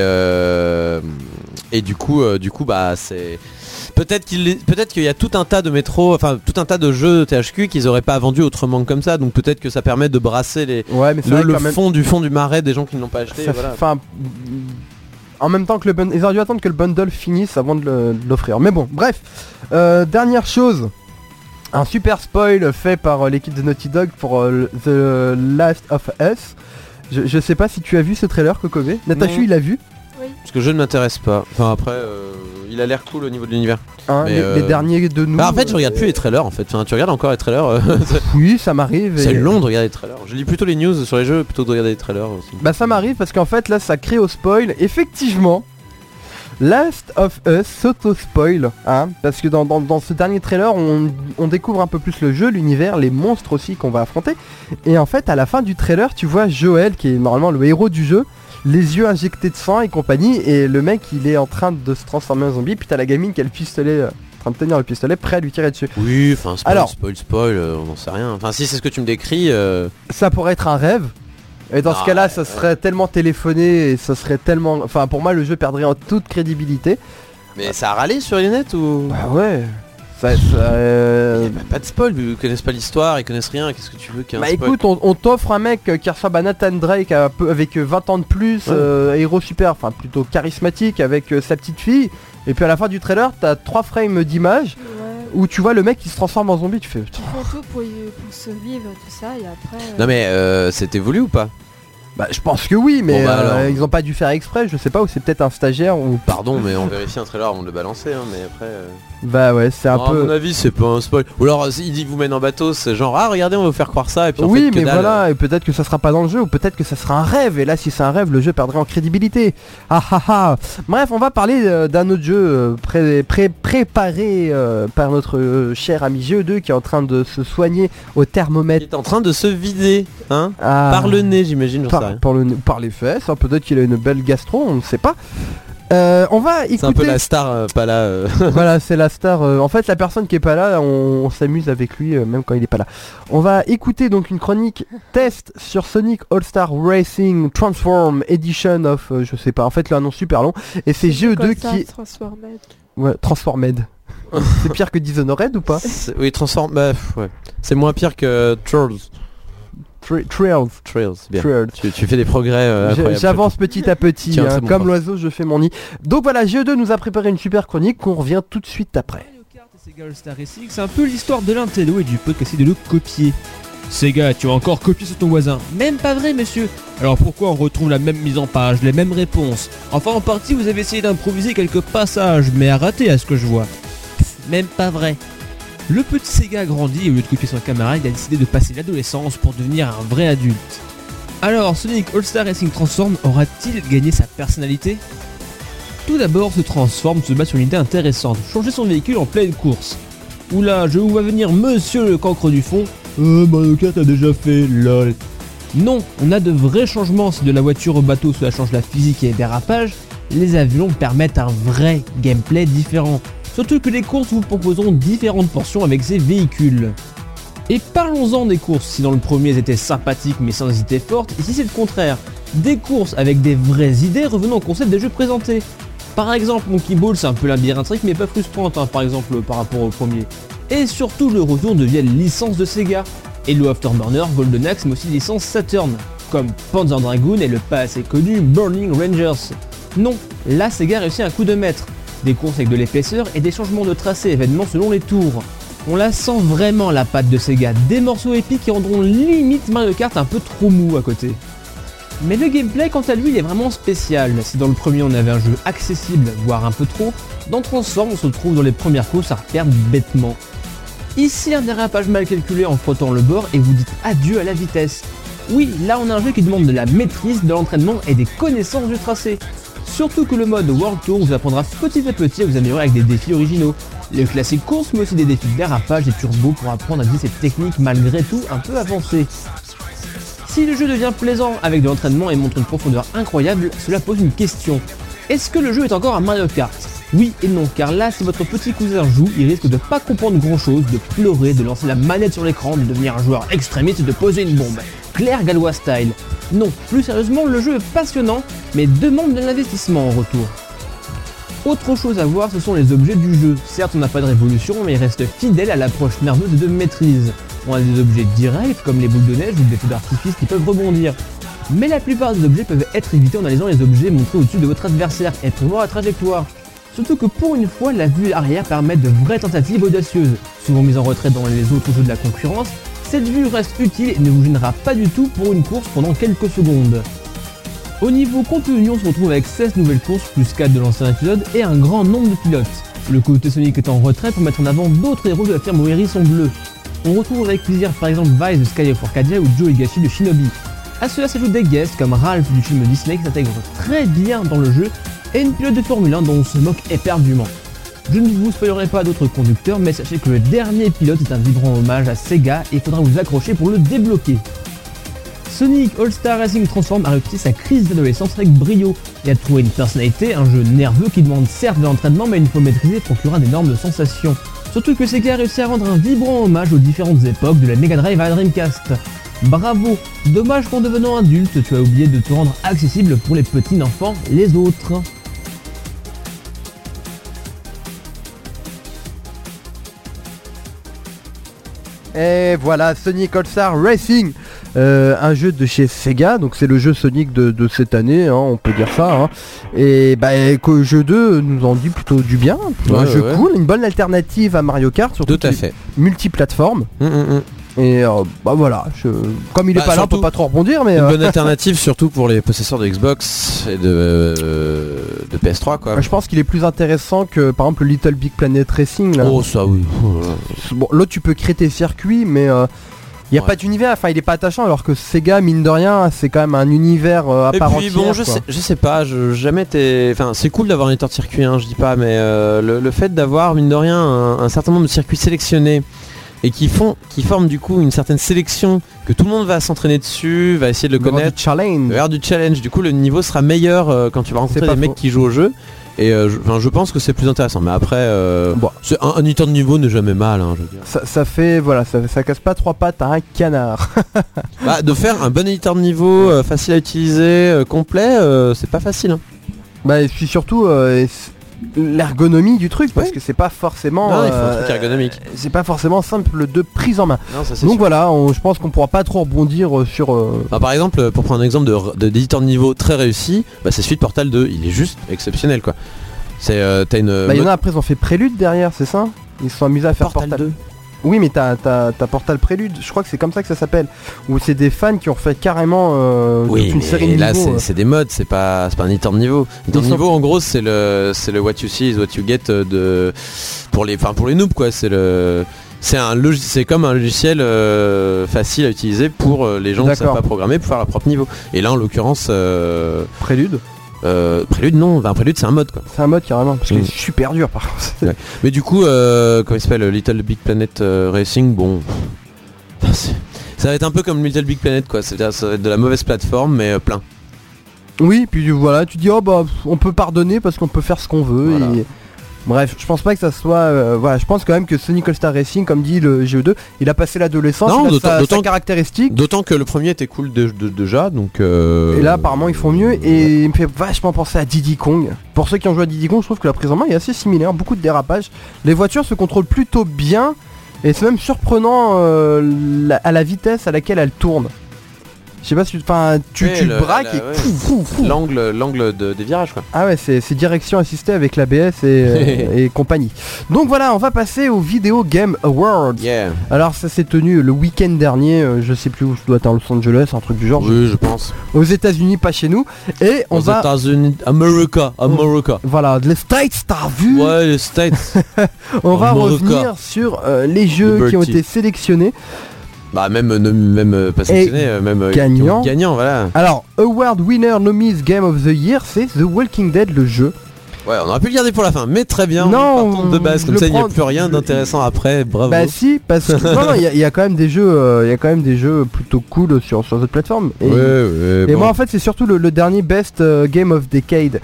du coup bah c'est peut-être qu'il y a tout un tas de métro, enfin tout un tas de jeux THQ qu'ils auraient pas vendu autrement que comme ça, donc peut-être que ça permet de brasser Ouais, mais c'est vrai le quand même. fond du marais des gens qui ne l'ont pas acheté. Ça Voilà. fait en même temps que le bundle, ils auraient dû attendre que le bundle finisse avant de l'offrir. Mais bon, bref. Dernière chose. Un super spoil fait par l'équipe de Naughty Dog pour The Last of Us. Je sais pas si tu as vu ce trailer, Kokobé. Natachu, Non. il a vu. Parce que le jeu ne m'intéresse pas. Enfin après, il a l'air cool au niveau de l'univers. Hein, Mais, les derniers de nous. Bah, en fait, je regarde plus les trailers en fait. Enfin, tu regardes encore les trailers. Oui, ça m'arrive. C'est et- long de regarder les trailers. Je lis plutôt les news sur les jeux plutôt que de regarder les trailers aussi. Bah ça m'arrive parce qu'en fait là ça crée au spoil. Effectivement, Last of Us s'auto-spoil, hein, parce que dans ce dernier trailer on découvre un peu plus le jeu, l'univers, les monstres aussi qu'on va affronter. Et en fait à la fin du trailer tu vois Joel qui est normalement le héros du jeu, les yeux injectés de sang et compagnie, et le mec il est en train de se transformer en zombie, puis t'as la gamine qui a le pistolet, en train de tenir le pistolet prêt à lui tirer dessus. Oui, enfin spoil, Alors- spoil, on n'en sait rien. Enfin si c'est ce que tu me décris, Ça pourrait être un rêve. Et dans ce Ah, cas-là, ça serait tellement téléphoné et ça serait tellement... Enfin, pour moi, le jeu perdrait en toute crédibilité. mais ça a râlé sur les nets ou Bah ouais. Ça, pas de spoil, ils connaissent pas l'histoire, ils connaissent rien, qu'est-ce que tu veux qu'il y ait Bah un spoil. écoute, on t'offre un mec qui ressemble à Nathan Drake avec 20 ans de plus, héros super, enfin plutôt charismatique, avec sa petite fille. Et puis à la fin du trailer, t'as 3 frames d'image Ouais. où tu vois le mec qui se transforme en zombie. Tu fais... Ils font tout pour survivre, tout ça, et après... Non mais c'était voulu ou pas? Bah je pense que oui, mais Bon, bah, alors. ils ont pas dû faire exprès, je sais pas, ou c'est peut-être un stagiaire ou... Pardon, mais on vérifie un trailer avant de le balancer, hein, mais après... Bah ouais, c'est un non, à mon peu... avis c'est pas un spoil. Ou alors il dit vous mène en bateau, c'est genre ah regardez on va vous faire croire ça et puis en Oui fait, que mais dalle. voilà, et peut-être que ça sera pas dans le jeu, ou peut-être que ça sera un rêve, et là si c'est un rêve, le jeu perdrait en crédibilité. Ah ah ah. Bref, on va parler d'un autre jeu préparé par notre cher ami GE2 qui est en train de se soigner au Il thermomètre. est en train de se vider, hein, Ah. par le nez j'imagine, j'en sais rien. par les fesses, hein, peut-être qu'il a une belle gastro, on ne sait pas. On va écouter... C'est un peu la star, pas là. Voilà, c'est la star. En fait, la personne qui est pas là, on s'amuse avec lui même quand il est pas là. On va écouter donc une chronique test sur Sonic All-Star Racing Transform Edition of, je sais pas. En fait, le nom super long. Et c'est GE2 qui, ouais, Transformed. C'est pire que Dishonored ou pas? Oui transforme, bah ouais. C'est moins pire que Trolls. Trails. Bien. Trails. Tu fais des progrès incroyables. J'avance petit à petit, Tiens, c'est bon, comme prof. l'oiseau je fais mon nid. Donc voilà, GE2 nous a préparé une super chronique qu'on revient tout de suite après. Mario Kart et Sega All-Star Racing, c'est un peu l'histoire de l'Intello et du peu qu'essayer de le copier. Sega, tu as encore copié sur ton voisin. Même pas vrai, monsieur. Alors pourquoi on retrouve la même mise en page, les mêmes réponses? Enfin, en partie, vous avez essayé d'improviser quelques passages, mais à rater à ce que je vois. Pff, même pas vrai. Le petit Sega a grandi et au lieu de copier son camarade, il a décidé de passer l'adolescence pour devenir un vrai adulte. Alors, Sonic All-Star Racing Transform aura-t-il gagné sa personnalité? Tout d'abord, ce Transform se base sur une idée intéressante, changer son véhicule en pleine course. Oula, je vous vois venir monsieur le cancre du fond. Mario Kart a déjà fait, lol. Non, on a de vrais changements. Si de la voiture au bateau cela change la physique et les dérapages, les avions permettent un vrai gameplay différent. Surtout que les courses vous proposeront différentes portions avec ces véhicules. Et parlons-en des courses. Si dans le premier elles étaient sympathiques mais sans idées fortes, ici c'est le contraire. Des courses avec des vraies idées revenant au concept des jeux présentés. Par exemple, Monkey Ball c'est un peu labyrinthique mais pas frustrante par exemple par rapport au premier. Et surtout le retour de vieilles licences de Sega. Halo Afterburner, Golden Axe mais aussi licence Saturn, comme Panzer Dragoon et le pas assez connu Burning Rangers. Non, là Sega réussit un coup de maître. Des courses avec de l'épaisseur et des changements de tracé événements selon les tours. On la sent vraiment la patte de Sega, des morceaux épiques qui rendront limite Mario Kart un peu trop mou à côté. Mais le gameplay quant à lui il est vraiment spécial. Si dans le premier on avait un jeu accessible, voire un peu trop, dans Transform on se trouve dans les premières courses à reperdre bêtement. Ici un dérapage mal calculé en frottant le bord et vous dites adieu à la vitesse. Oui, là on a un jeu qui demande de la maîtrise, de l'entraînement et des connaissances du tracé. Surtout que le mode World Tour vous apprendra petit à petit à vous améliorer avec des défis originaux. Les classiques courses mais aussi des défis de dérapage et turbo pour apprendre à utiliser cette technique malgré tout un peu avancée. Si le jeu devient plaisant avec de l'entraînement et montre une profondeur incroyable, cela pose une question. Est-ce que le jeu est encore un Mario Kart? Oui et non, car là si votre petit cousin joue, il risque de pas comprendre grand chose, de pleurer, de lancer la manette sur l'écran, de devenir un joueur extrémiste et de poser une bombe. Claire Gallois style. Non, plus sérieusement, le jeu est passionnant, mais demande de l'investissement en retour. Autre chose à voir, ce sont les objets du jeu. Certes, on n'a pas de révolution, mais il reste fidèle à l'approche nerveuse de maîtrise. On a des objets directs, comme les boules de neige ou des feux d'artifice qui peuvent rebondir. Mais la plupart des objets peuvent être évités en analysant les objets montrés au-dessus de votre adversaire et prévoir la trajectoire. Surtout que pour une fois, la vue arrière permet de vraies tentatives audacieuses. Souvent mises en retrait dans les autres jeux de la concurrence, cette vue reste utile et ne vous gênera pas du tout pour une course pendant quelques secondes. Au niveau contenu, on se retrouve avec 16 nouvelles courses plus 4 de l'ancien épisode et un grand nombre de pilotes. Le côté Sonic est en retrait pour mettre en avant d'autres héros de la firme Hérisson Bleu. On retrouve avec plaisir par exemple Vice de Sky of Arcadia ou Joe Higashi de Shinobi. A cela s'ajoutent des guests comme Ralph du film Disney qui s'intègre très bien dans le jeu et une pilote de Formule 1 dont on se moque éperdument. Je ne vous spoilerai pas d'autres conducteurs, mais sachez que le dernier pilote est un vibrant hommage à Sega et il faudra vous accrocher pour le débloquer. Sonic All-Star Racing Transform a réussi sa crise d'adolescence avec brio et a trouvé une personnalité, un jeu nerveux qui demande certes de l'entraînement mais une fois maîtrisé procurera d'énormes sensations. Surtout que Sega a réussi à rendre un vibrant hommage aux différentes époques de la Mega Drive à la Dreamcast. Bravo! Dommage qu'en devenant adulte, tu as oublié de te rendre accessible pour les petits enfants, les autres. Et voilà, Sonic All-Star Racing, un jeu de chez Sega, donc c'est le jeu Sonic de cette année, hein, on peut dire ça. Hein. Et bah, que jeu 2 nous en dit plutôt du bien, un jeu cool, une bonne alternative à Mario Kart, surtout tout à fait multiplateforme. Et bah voilà, comme il est pas là, on peut pas trop rebondir, mais une bonne alternative surtout pour les possesseurs de Xbox et de PS3 quoi. Je pense qu'il est plus intéressant que par exemple le Little Big Planet Racing là. Oh ça oui. Bon, là tu peux créer tes circuits, mais il n'y a pas d'univers, enfin il est pas attachant, alors que Sega, mine de rien, c'est quand même un univers à part entière. Et puis bon, je sais pas, jamais enfin c'est cool d'avoir un éditeur de circuit, hein, je dis pas, mais le fait d'avoir, mine de rien, un certain nombre de circuits sélectionnés et qui forment du coup une certaine sélection que tout le monde va s'entraîner dessus, va essayer de le connaître. Du challenge. Du coup le niveau sera meilleur quand tu vas rencontrer des mecs qui jouent au jeu. Et je pense que c'est plus intéressant. Mais après, c'est un éditeur de niveau n'est jamais mal. Hein, je veux dire. Ça fait voilà, ça casse pas trois pattes à un canard. De faire un bon éditeur de niveau, facile à utiliser, complet, c'est pas facile. Hein. Bah et puis surtout. l'ergonomie du truc parce que c'est pas forcément Non, il faut un truc ergonomique. c'est pas forcément simple de prise en main. Non, ça, c'est Donc sûr. voilà, je pense qu'on pourra pas trop rebondir sur Bah, par exemple, pour prendre un exemple d'éditeur de niveau très réussi, bah, c'est celui de Portal 2, il est juste exceptionnel quoi. C'est t'as une bah, il y en a après ils ont fait Prélude derrière, c'est ça? Ils se sont amusés à faire Portal 2. Oui, mais t'as Portal Prélude, je crois que c'est comme ça que ça s'appelle. Où c'est des fans qui ont fait carrément Oui, toute une série de mais là niveaux. c'est des modes, c'est pas un éditeur de niveau. Éditeur de niveau en gros c'est le what you see is what you get pour les noobs quoi, c'est comme un logiciel facile à utiliser pour les gens qui savent pas programmer pour faire leur propre niveau. Et là en l'occurrence Prélude Prélude non, Prélude c'est un mode quoi. C'est un mode carrément, parce qu'il est super dur par contre. Ouais. Mais du coup, comment il s'appelle, Little Big Planet Racing, bon, ça va être un peu comme Little Big Planet quoi, c'est-à-dire ça va être de la mauvaise plateforme mais plein. Oui, puis voilà, tu dis oh bah on peut pardonner parce qu'on peut faire ce qu'on veut. Voilà. Et... Bref, je pense pas que ça soit... voilà, je pense quand même que Sonic All-Star Racing, comme dit le GE2, il a passé l'adolescence, Non, il a sa d'autant- caractéristique. D'autant que le premier était cool déjà, donc... Et là apparemment ils font mieux et il me fait vachement penser à Diddy Kong. Pour ceux qui ont joué à Diddy Kong, je trouve que la prise en main est assez similaire, beaucoup de dérapages. Les voitures se contrôlent plutôt bien et c'est même surprenant à la vitesse à laquelle elles tournent. Je sais pas si tu le braques et fou. L'angle des virages quoi. Ah ouais, c'est direction assistée avec l'ABS et compagnie. Donc voilà, on va passer aux Video Game Awards. Yeah. Alors ça s'est tenu le week-end dernier, je sais plus où, je dois être en Los Angeles, un truc du genre. Oui, je pense. Aux États-Unis, pas chez nous. Et on Aux va... États-Unis, America. Voilà, les States, t'as vu? Ouais, les States. On va America. revenir sur les jeux qui ont Liberty. été sélectionnés. Bah même pas sélectionné, même gagnant voilà. Alors, Award Winner Nomi's Game of the Year, c'est The Walking Dead, le jeu. Ouais, on aurait pu le garder pour la fin, mais très bien. Non, partons de base, comme le ça il n'y a prendre- plus rien d'intéressant après, bravo. Bah si, parce que non, il y a quand même des jeux, il y a quand même des jeux plutôt cool sur cette plateforme. Et, ouais, et bon. moi en fait c'est surtout le dernier Best Game of Decade.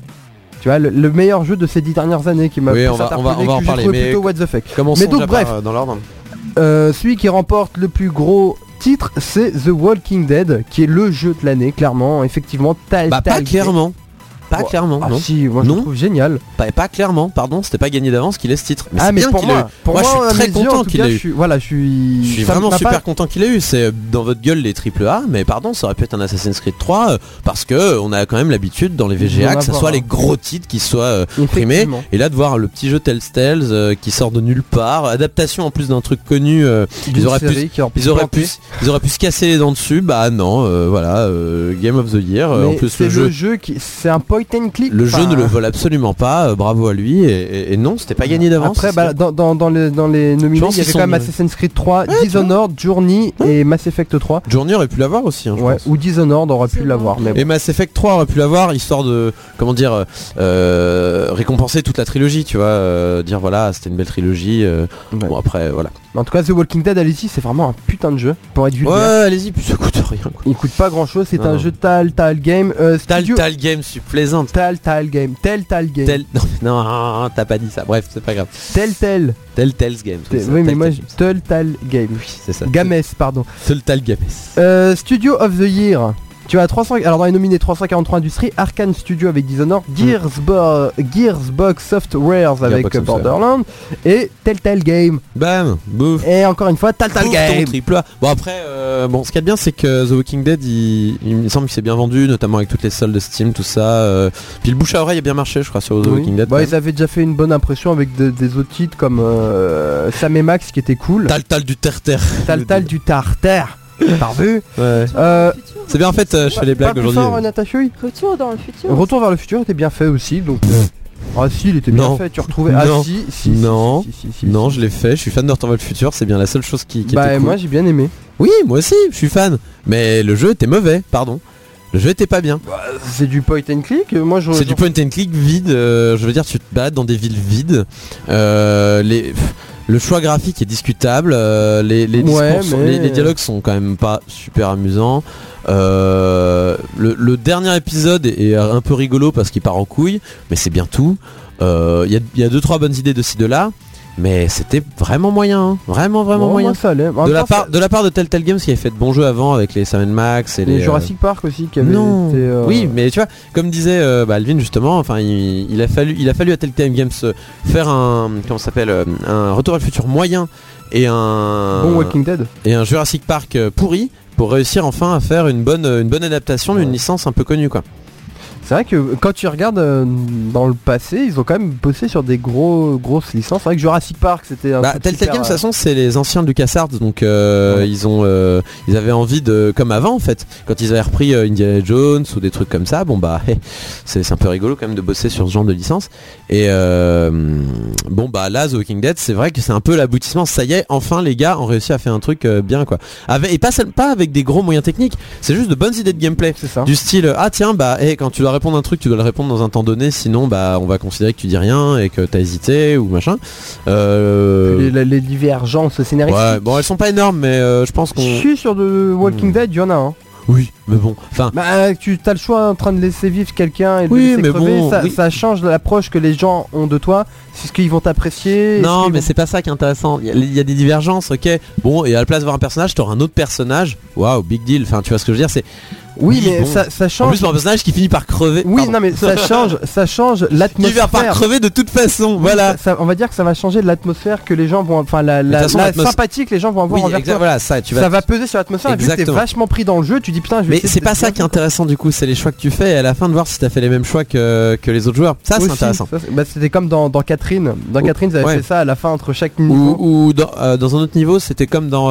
Tu vois, le meilleur jeu de ces 10 dernières années qui m'a Oui, plus on va interpellé, en que j'ai parler, trouvé mais plutôt what the fuck. Commençons Mais donc, déjà bref. dans l'ordre. Celui qui remporte le plus gros titre, c'est The Walking Dead, qui est le jeu de l'année, clairement, effectivement. Bah pas clairement. Pas Bon, clairement, Ah non. si, moi je Non. le trouve génial. Pas clairement, pardon, c'était pas gagné d'avance qu'il ait ce titre. Mais Ah c'est mais bien pour qu'il ait eu. moi, Moi, je à suis mes très yeux, en content tout qu'il cas, ait eu. je suis... Je suis ça vraiment m'a super pas- content qu'il ait eu, c'est dans votre gueule les AAA, mais pardon, ça aurait pu être un Assassin's Creed 3 parce que on a quand même l'habitude dans les VGA que ça soit les gros titres qui soient primés, Effectivement. et là de voir le petit jeu Telltales qui sort de nulle part, adaptation en plus d'un truc connu, D'une ils auraient pu série qui aurait pu ils se auraient planter. pu se casser les dents dessus, bah non, voilà, Game of the Year, en Mais plus c'est le jeu qui... C'est un point and click. le jeu enfin, ne le vole absolument pas, bravo à lui, et non, c'était pas gagné d'avance. Après, bah, dans les nominés, pense il y avait qu'ils quand même sont- Assassin's Creed 3, Dishonored, Journey et Mass Effect 3. Journey aurait pu l'avoir aussi, hein, je Ouais, pense. ou Dishonored aurait pu l'avoir. Mais bon. Et Mass Effect 3 aurait pu l'avoir, histoire de, comment dire, récompenser toute la trilogie, tu vois, dire voilà, c'était une belle trilogie. Ouais. Bon après, voilà. En tout cas, The Walking Dead, allez-y, c'est vraiment un putain de jeu. Pour être vulgaire. Ouais, allez-y, puis ça coûte rien. Quoi. Il coûte pas grand chose, c'est Non, un non. jeu Telltale Game. Studio... Telltale Game, je suis plaisante. Telltale Game. Non, t'as pas dit ça. Bref, c'est pas grave. Telltale. Telltale's Game. Oui, mais moi, Telltale Game. Oui, c'est ça. Games, pardon. Telltale Games. Studio of the Year. Tu as 300, alors dans les nominés 343 Industries, Arkane Studio avec Dishonored, Gearsbox Softwares avec Gearbox Software. Borderlands et Telltale Game. Bam, bouf. Et encore une fois, Telltale Bouffe Game. ton triple A. Bon après, bon, ce qu'il y a de bien, c'est que The Walking Dead, il me semble qu'il s'est bien vendu, notamment avec toutes les soldes de Steam, tout ça. Puis le bouche à oreille a bien marché, je crois, sur The Oui. Walking Dead. Bah, quand ils avaient déjà fait une bonne impression avec des autres titres comme Sam et Max qui était cool. Tal du terre-terre. Tal du Tartare. T'as vu? Ouais. C'est bien en fait, je fais les blagues aujourd'hui. Natacha, oui. Retour dans le futur. Retour vers le futur était bien fait aussi, donc. Ah si, il était bien Non. fait. Tu retrouvais. Non. Ah si. Non. si. Non, je l'ai fait, je suis fan de Retour vers le futur, c'est bien la seule chose qui Bah était cool. moi j'ai bien aimé. Oui, moi aussi, je suis fan. Mais le jeu était mauvais, pardon. Le jeu était pas bien. C'est du point and click. Moi je. C'est du point and click vide, je veux dire tu te balades dans des villes vides. Le choix graphique est discutable, les discours les dialogues sont quand même pas super amusants. Le dernier épisode est un peu rigolo parce qu'il part en couille, mais c'est bien tout. Il y a 2-3 bonnes idées de ci de là. mais c'était vraiment moyen, hein. Vraiment Bon, moyen. moi, ça allait. En De même la temps, part de Telltale Games qui avait fait de bons jeux avant avec les Sam & Max et les les Jurassic Park aussi qui avait non. été. Oui, mais tu vois, comme disait Alvin justement, enfin, il a fallu à Telltale Games faire un Retour à le futur moyen et un Bon Walking Dead. et un Jurassic Park pourri pour réussir enfin à faire une bonne adaptation d'une licence un peu connue, quoi. C'est vrai que quand tu regardes dans le passé, ils ont quand même bossé sur des grosses licences. C'est vrai que Jurassic Park c'était un truc Telltale super, Games de toute façon c'est les anciens de LucasArts, donc ils avaient envie de, comme avant en fait, quand ils avaient repris Indiana Jones ou des trucs comme ça, bon bah c'est un peu rigolo quand même de bosser sur ce genre de licence. Et bon bah là The Walking Dead, c'est vrai que c'est un peu l'aboutissement, ça y est, enfin les gars ont réussi à faire un truc bien, quoi, et pas avec des gros moyens techniques, c'est juste de bonnes idées de gameplay, c'est ça. Du style ah tiens bah quand tu dois répondre à un truc, tu dois le répondre dans un temps donné, sinon bah on va considérer que tu dis rien et que t'as hésité ou machin. Les divergences scénaristiques. Ouais, bon elles sont pas énormes, mais je pense qu'on... Je suis sur The Walking Dead, il y en a un. Oui, mais bon, enfin... Bah tu as le choix en train de laisser vivre quelqu'un et de Oui, laisser mais crever, bon, ça, oui. ça change l'approche que les gens ont de toi. C'est ce qu'ils vont t'apprécier. Non, est-ce mais qu'ils c'est pas ça qui est intéressant. Il y a des divergences, ok. Bon, et à la place d'avoir un personnage, t'auras un autre personnage. Waouh, big deal. Enfin, tu vois ce que je veux dire, c'est... Oui, mais bon. ça En change. plus, pour un personnage qui finit par crever. Oui, Pardon. non, mais ça change Qui l'atmosphère. va par crever de toute façon, voilà. On va dire que ça va changer l'atmosphère que les gens vont, enfin la toute façon, sympathie que les gens vont avoir Oui, envers toi. voilà, ça, tu vas... Ça va peser sur l'atmosphère. Et vu que t'es Exactement. vachement pris dans le jeu, tu dis putain, je vais Mais essayer c'est de pas faire ça qui est intéressant du coup, c'est les choix que tu fais et à la fin de voir si t'as fait les mêmes choix que les autres joueurs. Ça, c'est aussi. intéressant. Bah, c'était comme dans Catherine. Dans Catherine, ils avaient ouais. fait ça à la fin entre chaque niveau. Ou dans un autre niveau, c'était comme dans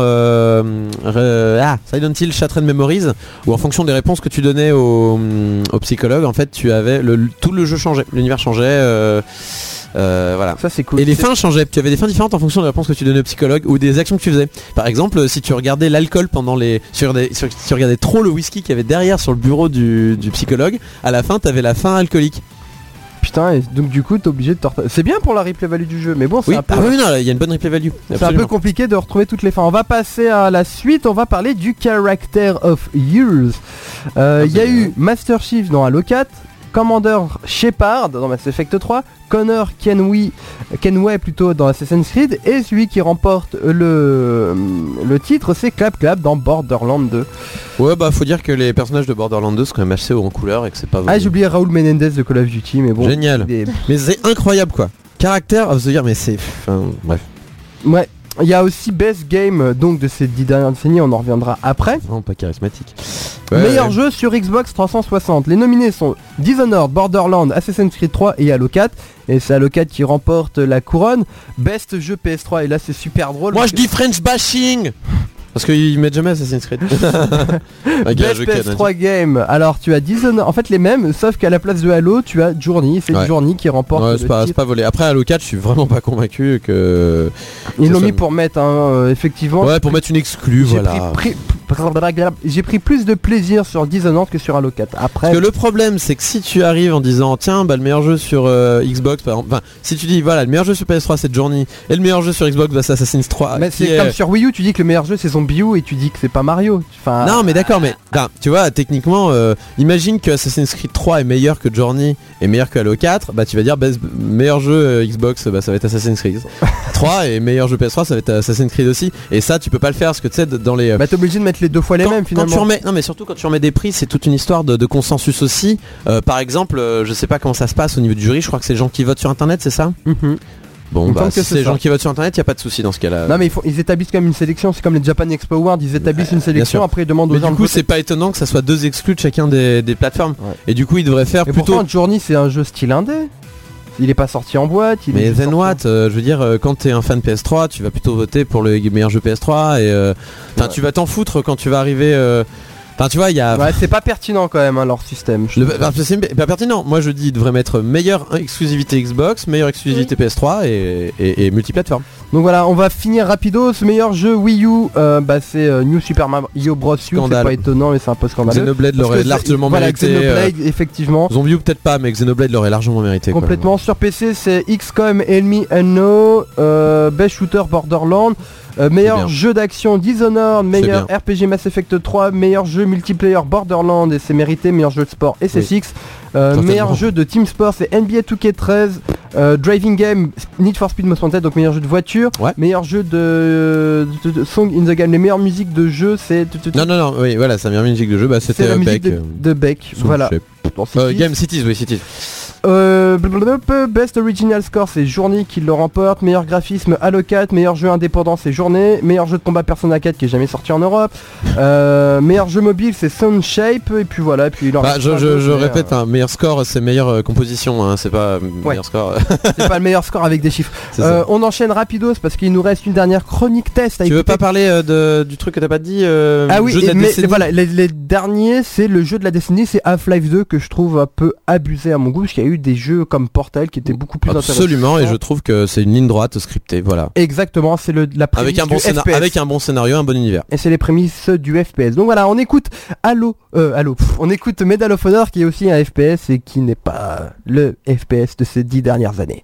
Silent Hill Shattered Memories, où en fonction des réponses que tu donnais au psychologue, en fait, tu avais tout le jeu changeait, l'univers changeait. Voilà. Ça c'est cool. Et les fins changeaient. Tu avais des fins différentes en fonction des réponses que tu donnais au psychologue ou des actions que tu faisais. Par exemple, si tu regardais l'alcool pendant si tu regardais trop le whisky qu'il y avait derrière sur le bureau du psychologue, à la fin, t'avais la fin alcoolique. Putain, et donc du coup t'es obligé de c'est bien pour la replay value du jeu, mais bon c'est Oui, un peu. ah oui, non, il y a une bonne replay value. C'est un peu compliqué de retrouver toutes les fins. On va passer à la suite, on va parler du Character of Years. Il y a eu Master Chief dans Halo 4, Commander Shepard dans Mass Effect 3, Connor Kenway plutôt dans Assassin's Creed, et celui qui remporte le titre c'est Clap Clap dans Borderlands 2. Ouais, bah faut dire que les personnages de Borderlands 2 sont quand même assez haut en couleur et que c'est pas Ah, j'ai oublié Raoul Menendez de Call of Duty, mais bon. Génial. Mais c'est incroyable quoi. Character of the Year, mais c'est... Enfin, bref. Ouais. Il y a aussi Best Game donc de ces 10 dernières décennies, on en reviendra après. Vraiment pas charismatique. Meilleur jeu sur Xbox 360. Les nominés sont Dishonored, Borderlands, Assassin's Creed 3 et Halo 4. Et c'est Halo 4 qui remporte la couronne. Best jeu PS3, et là c'est super drôle. Moi je dis French bashing parce qu'ils mettent jamais Assassin's Creed. Best PS3 game. Alors tu as Dishonored, en fait les mêmes, sauf qu'à la place de Halo tu as Journey. C'est Journey qui remporte le c'est pas volé. Après Halo 4 je suis vraiment pas convaincu que... Ils l'ont mis pour mettre effectivement. Ouais, pour mettre une exclue, voilà. J'ai pris plus de plaisir sur Dishonored que sur Halo 4. Après, parce que le problème c'est que si tu arrives en disant tiens bah le meilleur jeu sur Xbox par exemple, enfin si tu dis voilà le meilleur jeu sur PS3 c'est Journey et le meilleur jeu sur Xbox bah, c'est Assassin's 3. Mais c'est comme sur Wii U, tu dis que le meilleur jeu c'est Zombie U et tu dis que c'est pas Mario. Enfin, non mais d'accord, mais tu vois techniquement imagine que Assassin's Creed 3 est meilleur que Journey et meilleur que Halo 4, bah tu vas dire bah, meilleur jeu Xbox bah, ça va être Assassin's Creed 3 et meilleur jeu PS3 ça va être Assassin's Creed aussi, et ça tu peux pas le faire parce que tu sais dans les... Bah t'es obligé de mettre les deux fois les mêmes finalement. Quand tu remets... Non mais surtout quand tu remets des prix c'est toute une histoire de consensus aussi. Par exemple je sais pas comment ça se passe au niveau du jury, je crois que c'est les gens qui votent sur internet, c'est ça? Bon bah si c'est les gens qui votent sur internet, y a pas de souci dans ce cas-là. Non mais ils établissent quand même une sélection, c'est comme les Japan Expo Awards, ils établissent une sélection, après ils demandent aux gens. Mais du coup c'est pas étonnant que ça soit 2 exclus de chacun des plateformes. Et du coup ils devraient faire plutôt... Pourtant Journey c'est un jeu style indé. Il est pas sorti en boîte. Mais then what, je veux dire, quand t'es un fan PS3, tu vas plutôt voter pour le meilleur jeu PS3 et tu vas t'en foutre quand tu vas arriver. Enfin tu vois, il y a... Ouais, c'est pas pertinent quand même leur système. C'est pas pertinent. Moi je dis il devrait mettre meilleure exclusivité Xbox, meilleure exclusivité PS3 et multiplateforme. Donc voilà, on va finir rapido. Ce meilleur jeu Wii U, c'est New Super Mario Bros. U. C'est pas étonnant mais c'est un peu scandaleux. Xenoblade l'aurait largement mérité. Xenoblade effectivement. Zombie U peut-être pas, mais Xenoblade l'aurait largement mérité. Complètement. Sur PC c'est XCOM Enemy Unknown, Best Shooter Borderlands, meilleur jeu d'action Dishonored, meilleur RPG Mass Effect 3, meilleur jeu multiplayer Borderlands et c'est mérité, meilleur jeu de sport SSX, meilleur jeu de Team Sport c'est NBA 2K13, Driving Game Need for Speed Most Wanted, donc meilleur jeu de voiture, meilleur jeu de Song in the Game, les meilleures musiques de jeu c'est... Non, oui voilà, sa meilleure musique de jeu, bah c'était la musique Beck. de Beck, voilà. Game Cities, oui Cities. Best Original Score c'est Journey qui le remporte, meilleur graphisme Halo 4, meilleur jeu indépendant c'est Journée, meilleur jeu de combat Persona 4 qui est jamais sorti en Europe, meilleur jeu mobile c'est Sound Shape et puis voilà, puis je répète, meilleur score c'est meilleure composition, hein, c'est pas meilleur score. C'est pas le meilleur score avec des chiffres. On enchaîne rapidos parce qu'il nous reste une dernière chronique test. Tu veux pas parler du truc que t'as pas dit Ah oui, mais voilà, les derniers c'est le jeu de la décennie, c'est Half-Life 2 que je trouve un peu abusé à mon goût parce qu'il y a eu des jeux comme Portal qui étaient beaucoup plus intéressants. Absolument, et je trouve que c'est une ligne droite scriptée, voilà. Exactement, c'est la prémisse avec un bon scénario, un bon univers. Et c'est les prémices du FPS. Donc voilà, on écoute on écoute Medal of Honor qui est aussi un FPS et qui n'est pas le FPS de ces 10 dernières années.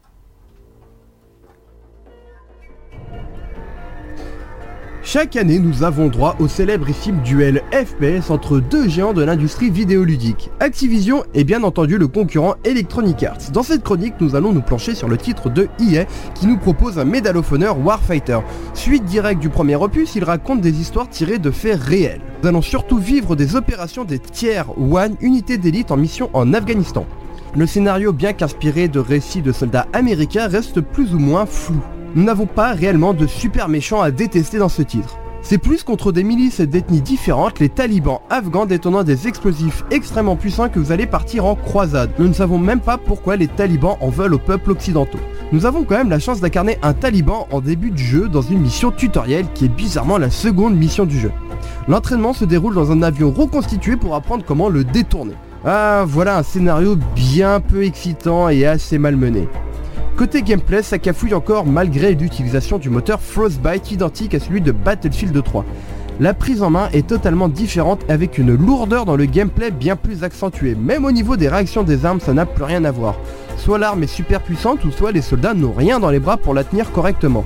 Chaque année, nous avons droit au célébrissime duel FPS entre deux géants de l'industrie vidéoludique, Activision et bien entendu le concurrent Electronic Arts. Dans cette chronique, nous allons nous plancher sur le titre de EA qui nous propose un Medal of Honor Warfighter. Suite directe du premier opus, il raconte des histoires tirées de faits réels. Nous allons surtout vivre des opérations des Tier 1 unités d'élite en mission en Afghanistan. Le scénario, bien qu'inspiré de récits de soldats américains, reste plus ou moins flou. Nous n'avons pas réellement de super méchants à détester dans ce titre. C'est plus contre des milices d'ethnies différentes, les talibans afghans détenant des explosifs extrêmement puissants que vous allez partir en croisade. Nous ne savons même pas pourquoi les talibans en veulent aux peuples occidentaux. Nous avons quand même la chance d'incarner un taliban en début de jeu dans une mission tutoriel qui est bizarrement la seconde mission du jeu. L'entraînement se déroule dans un avion reconstitué pour apprendre comment le détourner. Ah, voilà un scénario bien peu excitant et assez malmené. Côté gameplay, ça cafouille encore malgré l'utilisation du moteur Frostbite identique à celui de Battlefield 3. La prise en main est totalement différente avec une lourdeur dans le gameplay bien plus accentuée. Même au niveau des réactions des armes, ça n'a plus rien à voir. Soit l'arme est super puissante ou soit les soldats n'ont rien dans les bras pour la tenir correctement.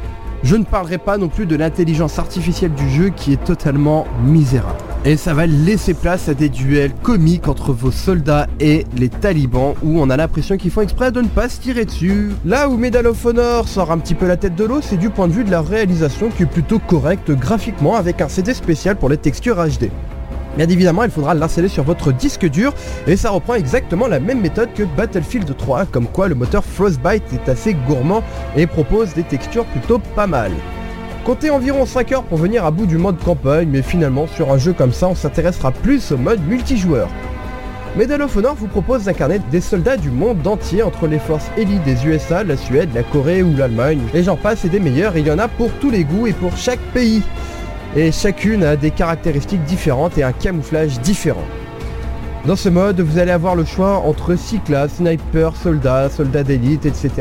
Je ne parlerai pas non plus de l'intelligence artificielle du jeu qui est totalement misérable. Et ça va laisser place à des duels comiques entre vos soldats et les talibans où on a l'impression qu'ils font exprès de ne pas se tirer dessus. Là où Medal of Honor sort un petit peu la tête de l'eau, c'est du point de vue de la réalisation qui est plutôt correcte graphiquement avec un CD spécial pour les textures HD. Bien évidemment, il faudra l'installer sur votre disque dur et ça reprend exactement la même méthode que Battlefield 3, comme quoi le moteur Frostbite est assez gourmand et propose des textures plutôt pas mal. Comptez environ 5 heures pour venir à bout du mode campagne, mais finalement sur un jeu comme ça on s'intéressera plus au mode multijoueur. Medal of Honor vous propose d'incarner des soldats du monde entier entre les forces élites des USA, la Suède, la Corée ou l'Allemagne, et j'en passe et des meilleurs, il y en a pour tous les goûts et pour chaque pays. Et chacune a des caractéristiques différentes et un camouflage différent. Dans ce mode, vous allez avoir le choix entre 6 classes, sniper, soldat, soldat d'élite, etc.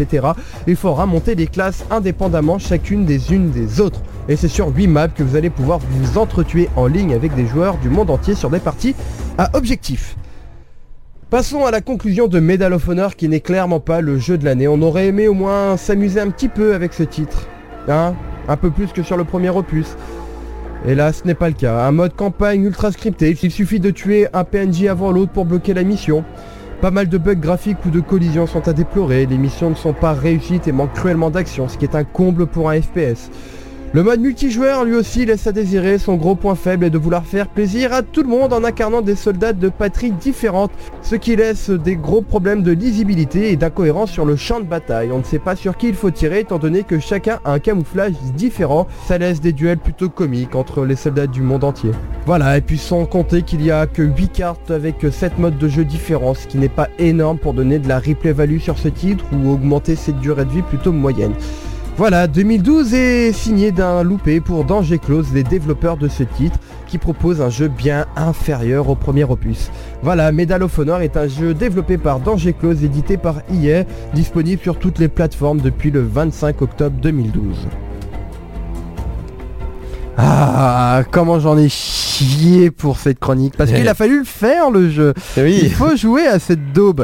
Il faudra monter les classes indépendamment chacune des unes des autres. Et c'est sur 8 maps que vous allez pouvoir vous entretuer en ligne avec des joueurs du monde entier sur des parties à objectif. Passons à la conclusion de Medal of Honor qui n'est clairement pas le jeu de l'année. On aurait aimé au moins s'amuser un petit peu avec ce titre. Hein ? Un peu plus que sur le premier opus. Et là ce n'est pas le cas, un mode campagne ultra scripté, il suffit de tuer un PNJ avant l'autre pour bloquer la mission. Pas mal de bugs graphiques ou de collisions sont à déplorer, les missions ne sont pas réussites et manquent cruellement d'action, ce qui est un comble pour un FPS. Le mode multijoueur lui aussi laisse à désirer, son gros point faible est de vouloir faire plaisir à tout le monde en incarnant des soldats de patries différentes, ce qui laisse des gros problèmes de lisibilité et d'incohérence sur le champ de bataille. On ne sait pas sur qui il faut tirer étant donné que chacun a un camouflage différent, ça laisse des duels plutôt comiques entre les soldats du monde entier. Voilà, et puis sans compter qu'il y a que 8 cartes avec 7 modes de jeu différents, ce qui n'est pas énorme pour donner de la replay value sur ce titre ou augmenter cette durée de vie plutôt moyenne. Voilà, 2012 est signé d'un loupé pour Danger Close, les développeurs de ce titre, qui propose un jeu bien inférieur au premier opus. Voilà, Medal of Honor est un jeu développé par Danger Close, édité par EA, disponible sur toutes les plateformes depuis le 25 octobre 2012. Ah, comment j'en ai chié pour cette chronique. Parce qu'il a fallu le faire, le jeu. Oui. Il faut jouer à cette daube.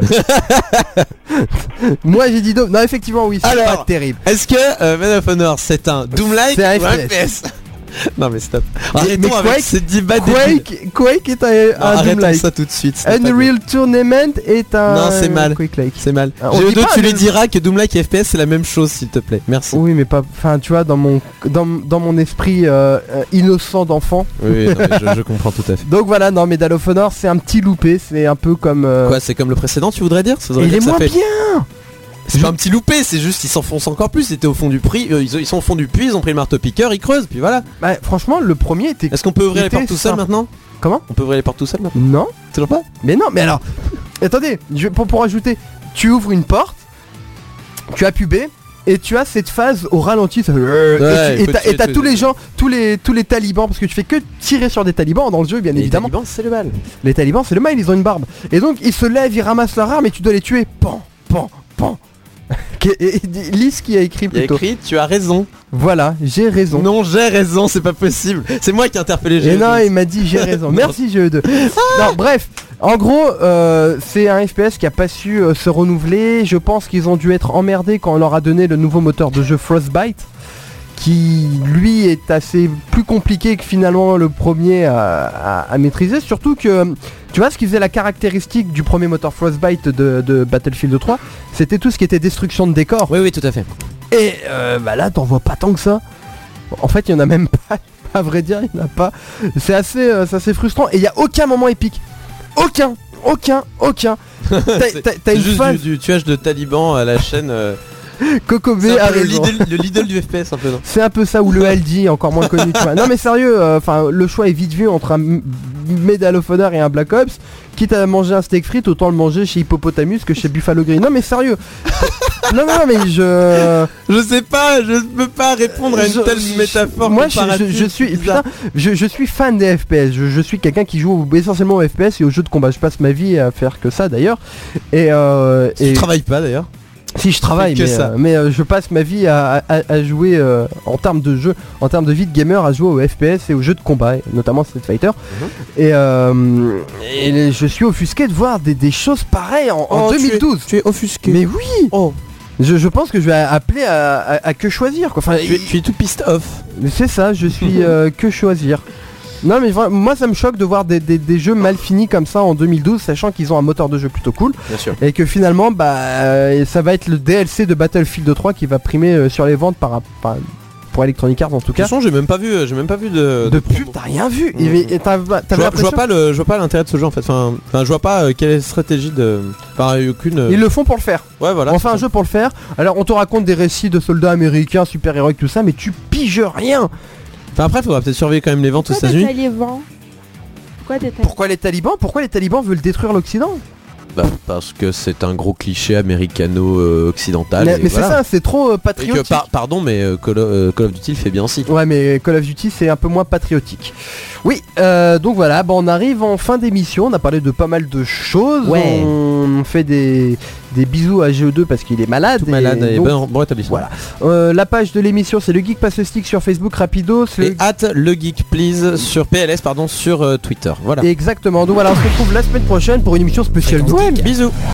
Moi j'ai dit daube. Non, effectivement, oui, c'est Alors, pas terrible. Est-ce que Medal of Honor c'est un Doom-like C'est un ou un FPS? FPS? Non mais stop. Mais Arrêtons avec Quake- ces débats débiles. Quake est un Arrêtons Doom-like. ça tout de suite. ce n'est pas Unreal Tournament est un Non, c'est mal. Quake-like. C'est mal. On dit Géodo, pas tu lui de- diras que Doom-like et FPS c'est la même chose s'il te plaît. Merci. Oui, mais pas. Enfin, tu vois, dans mon esprit innocent d'enfant. Oui, non, mais je comprends tout à fait. Donc voilà, non, Medal of Honor, c'est un petit loupé. C'est un peu comme. Quoi, c'est comme le précédent, tu voudrais dire? Ça Et voudrait il dire est que ça moins fait- bien. C'est pas un petit loupé, c'est juste ils s'enfoncent encore plus. Ils étaient au fond du prix, ils sont au fond du puits, ils ont pris le marteau piqueur, ils creusent, puis voilà. Bah, franchement, le premier était. Est-ce qu'on peut ouvrir les était portes tout seul simple. maintenant? Comment? On peut ouvrir les portes tout seul maintenant? Non. Toujours pas? Mais non, mais alors. Attendez, pour ajouter, tu ouvres une porte, tu appuies B. Et tu as cette phase au ralenti, ça fait... Ouais, et t'as tous les gens, tous les talibans, parce que tu fais que tirer sur des talibans dans le jeu, bien Les évidemment. talibans, c'est le mal. Les talibans, c'est le mal, ils ont une barbe. Et donc ils se lèvent, ils ramassent leur arme et tu dois les tuer. Pan, pan, pan. Et lis ce qui a écrit Il y a plutôt. écrit, tu as raison. Voilà, j'ai raison. Non, j'ai raison, c'est pas possible. C'est moi qui ai interpellé Et Géodo. non, il m'a dit j'ai raison. Merci GE2. Non, bref. En gros, c'est un FPS qui a pas su se renouveler. Je pense qu'ils ont dû être emmerdés quand on leur a donné le nouveau moteur de jeu Frostbite, qui lui est assez plus compliqué que finalement le premier à maîtriser. Surtout que tu vois ce qui faisait la caractéristique du premier moteur Frostbite de Battlefield 3, c'était tout ce qui était destruction de décor. Oui, tout à fait. Et bah là, t'en vois pas tant que ça. En fait, il y en a même pas. À vrai dire, il y en a pas. C'est assez frustrant. Et il y a aucun moment épique. Aucun. T'as une juste phase. du tuage de talibans à la chaîne. Coco B C'est a un peu raison. le Lidl du FPS un peu, non? C'est un peu ça, ou le LD, encore moins connu. Tu vois. Non mais sérieux, enfin le choix est vite vu entre un Medal of Honor et un Black Ops. Quitte à manger un steak frites, autant le manger chez Hippopotamus que chez Buffalo Grill. Non mais sérieux. non mais Je sais pas, je peux pas répondre à une telle métaphore. Moi comparative, je suis bizarre. putain, je suis fan des FPS. Je suis quelqu'un qui joue essentiellement aux FPS et aux jeux de combat. Je passe ma vie à faire que ça d'ailleurs. Et Tu travailles pas d'ailleurs. si je travaille, que ça. mais je passe ma vie à jouer en termes de jeu, en termes de vie de gamer, à jouer aux FPS et aux jeux de combat, et notamment Street Fighter. Et je suis offusqué de voir des choses pareilles en 2012. Tu es offusqué. Mais oui. Oh. Je pense que je vais appeler à que choisir quoi. Enfin, Tu es tout pissed off. c'est ça, je suis que choisir. Non mais moi ça me choque de voir des jeux mal finis comme ça en 2012, sachant qu'ils ont un moteur de jeu plutôt cool. Bien sûr. Et que finalement ça va être le DLC de Battlefield 3 qui va primer sur les ventes pour Electronic Arts en tout De toute cas. façon, j'ai même pas vu De pub, t'as rien vu. T'avais je vois pas l'intérêt de ce jeu en fait. Enfin, je vois pas quelle est la stratégie de. Enfin, aucune. Ils le font pour le faire. Ouais, voilà. On fait un jeu pour le faire. Alors on te raconte des récits de soldats américains super héroïques tout ça, mais tu piges rien. Enfin, après, faudra peut-être surveiller quand même les ventes aux Pourquoi des États-Unis. talibans? Pourquoi des talibans? Pourquoi les talibans veulent détruire l'Occident? Bah, parce que c'est un gros cliché américano-occidental. Mais c'est ça, c'est trop patriotique. Pardon, mais Call of Duty le fait bien aussi. Ouais, mais Call of Duty c'est un peu moins patriotique. Oui, donc voilà, on arrive en fin d'émission, on a parlé de pas mal de choses. Ouais. On fait des bisous à GE2 parce qu'il est malade. Tout malade et donc, bon rétablissement. voilà. La page de l'émission c'est le Geek Pass Stick sur Facebook, Rapidos. Et le Geek Please sur PLS, sur Twitter. Voilà. Exactement, donc voilà, on se retrouve la semaine prochaine pour une émission spéciale Noël. Bisous.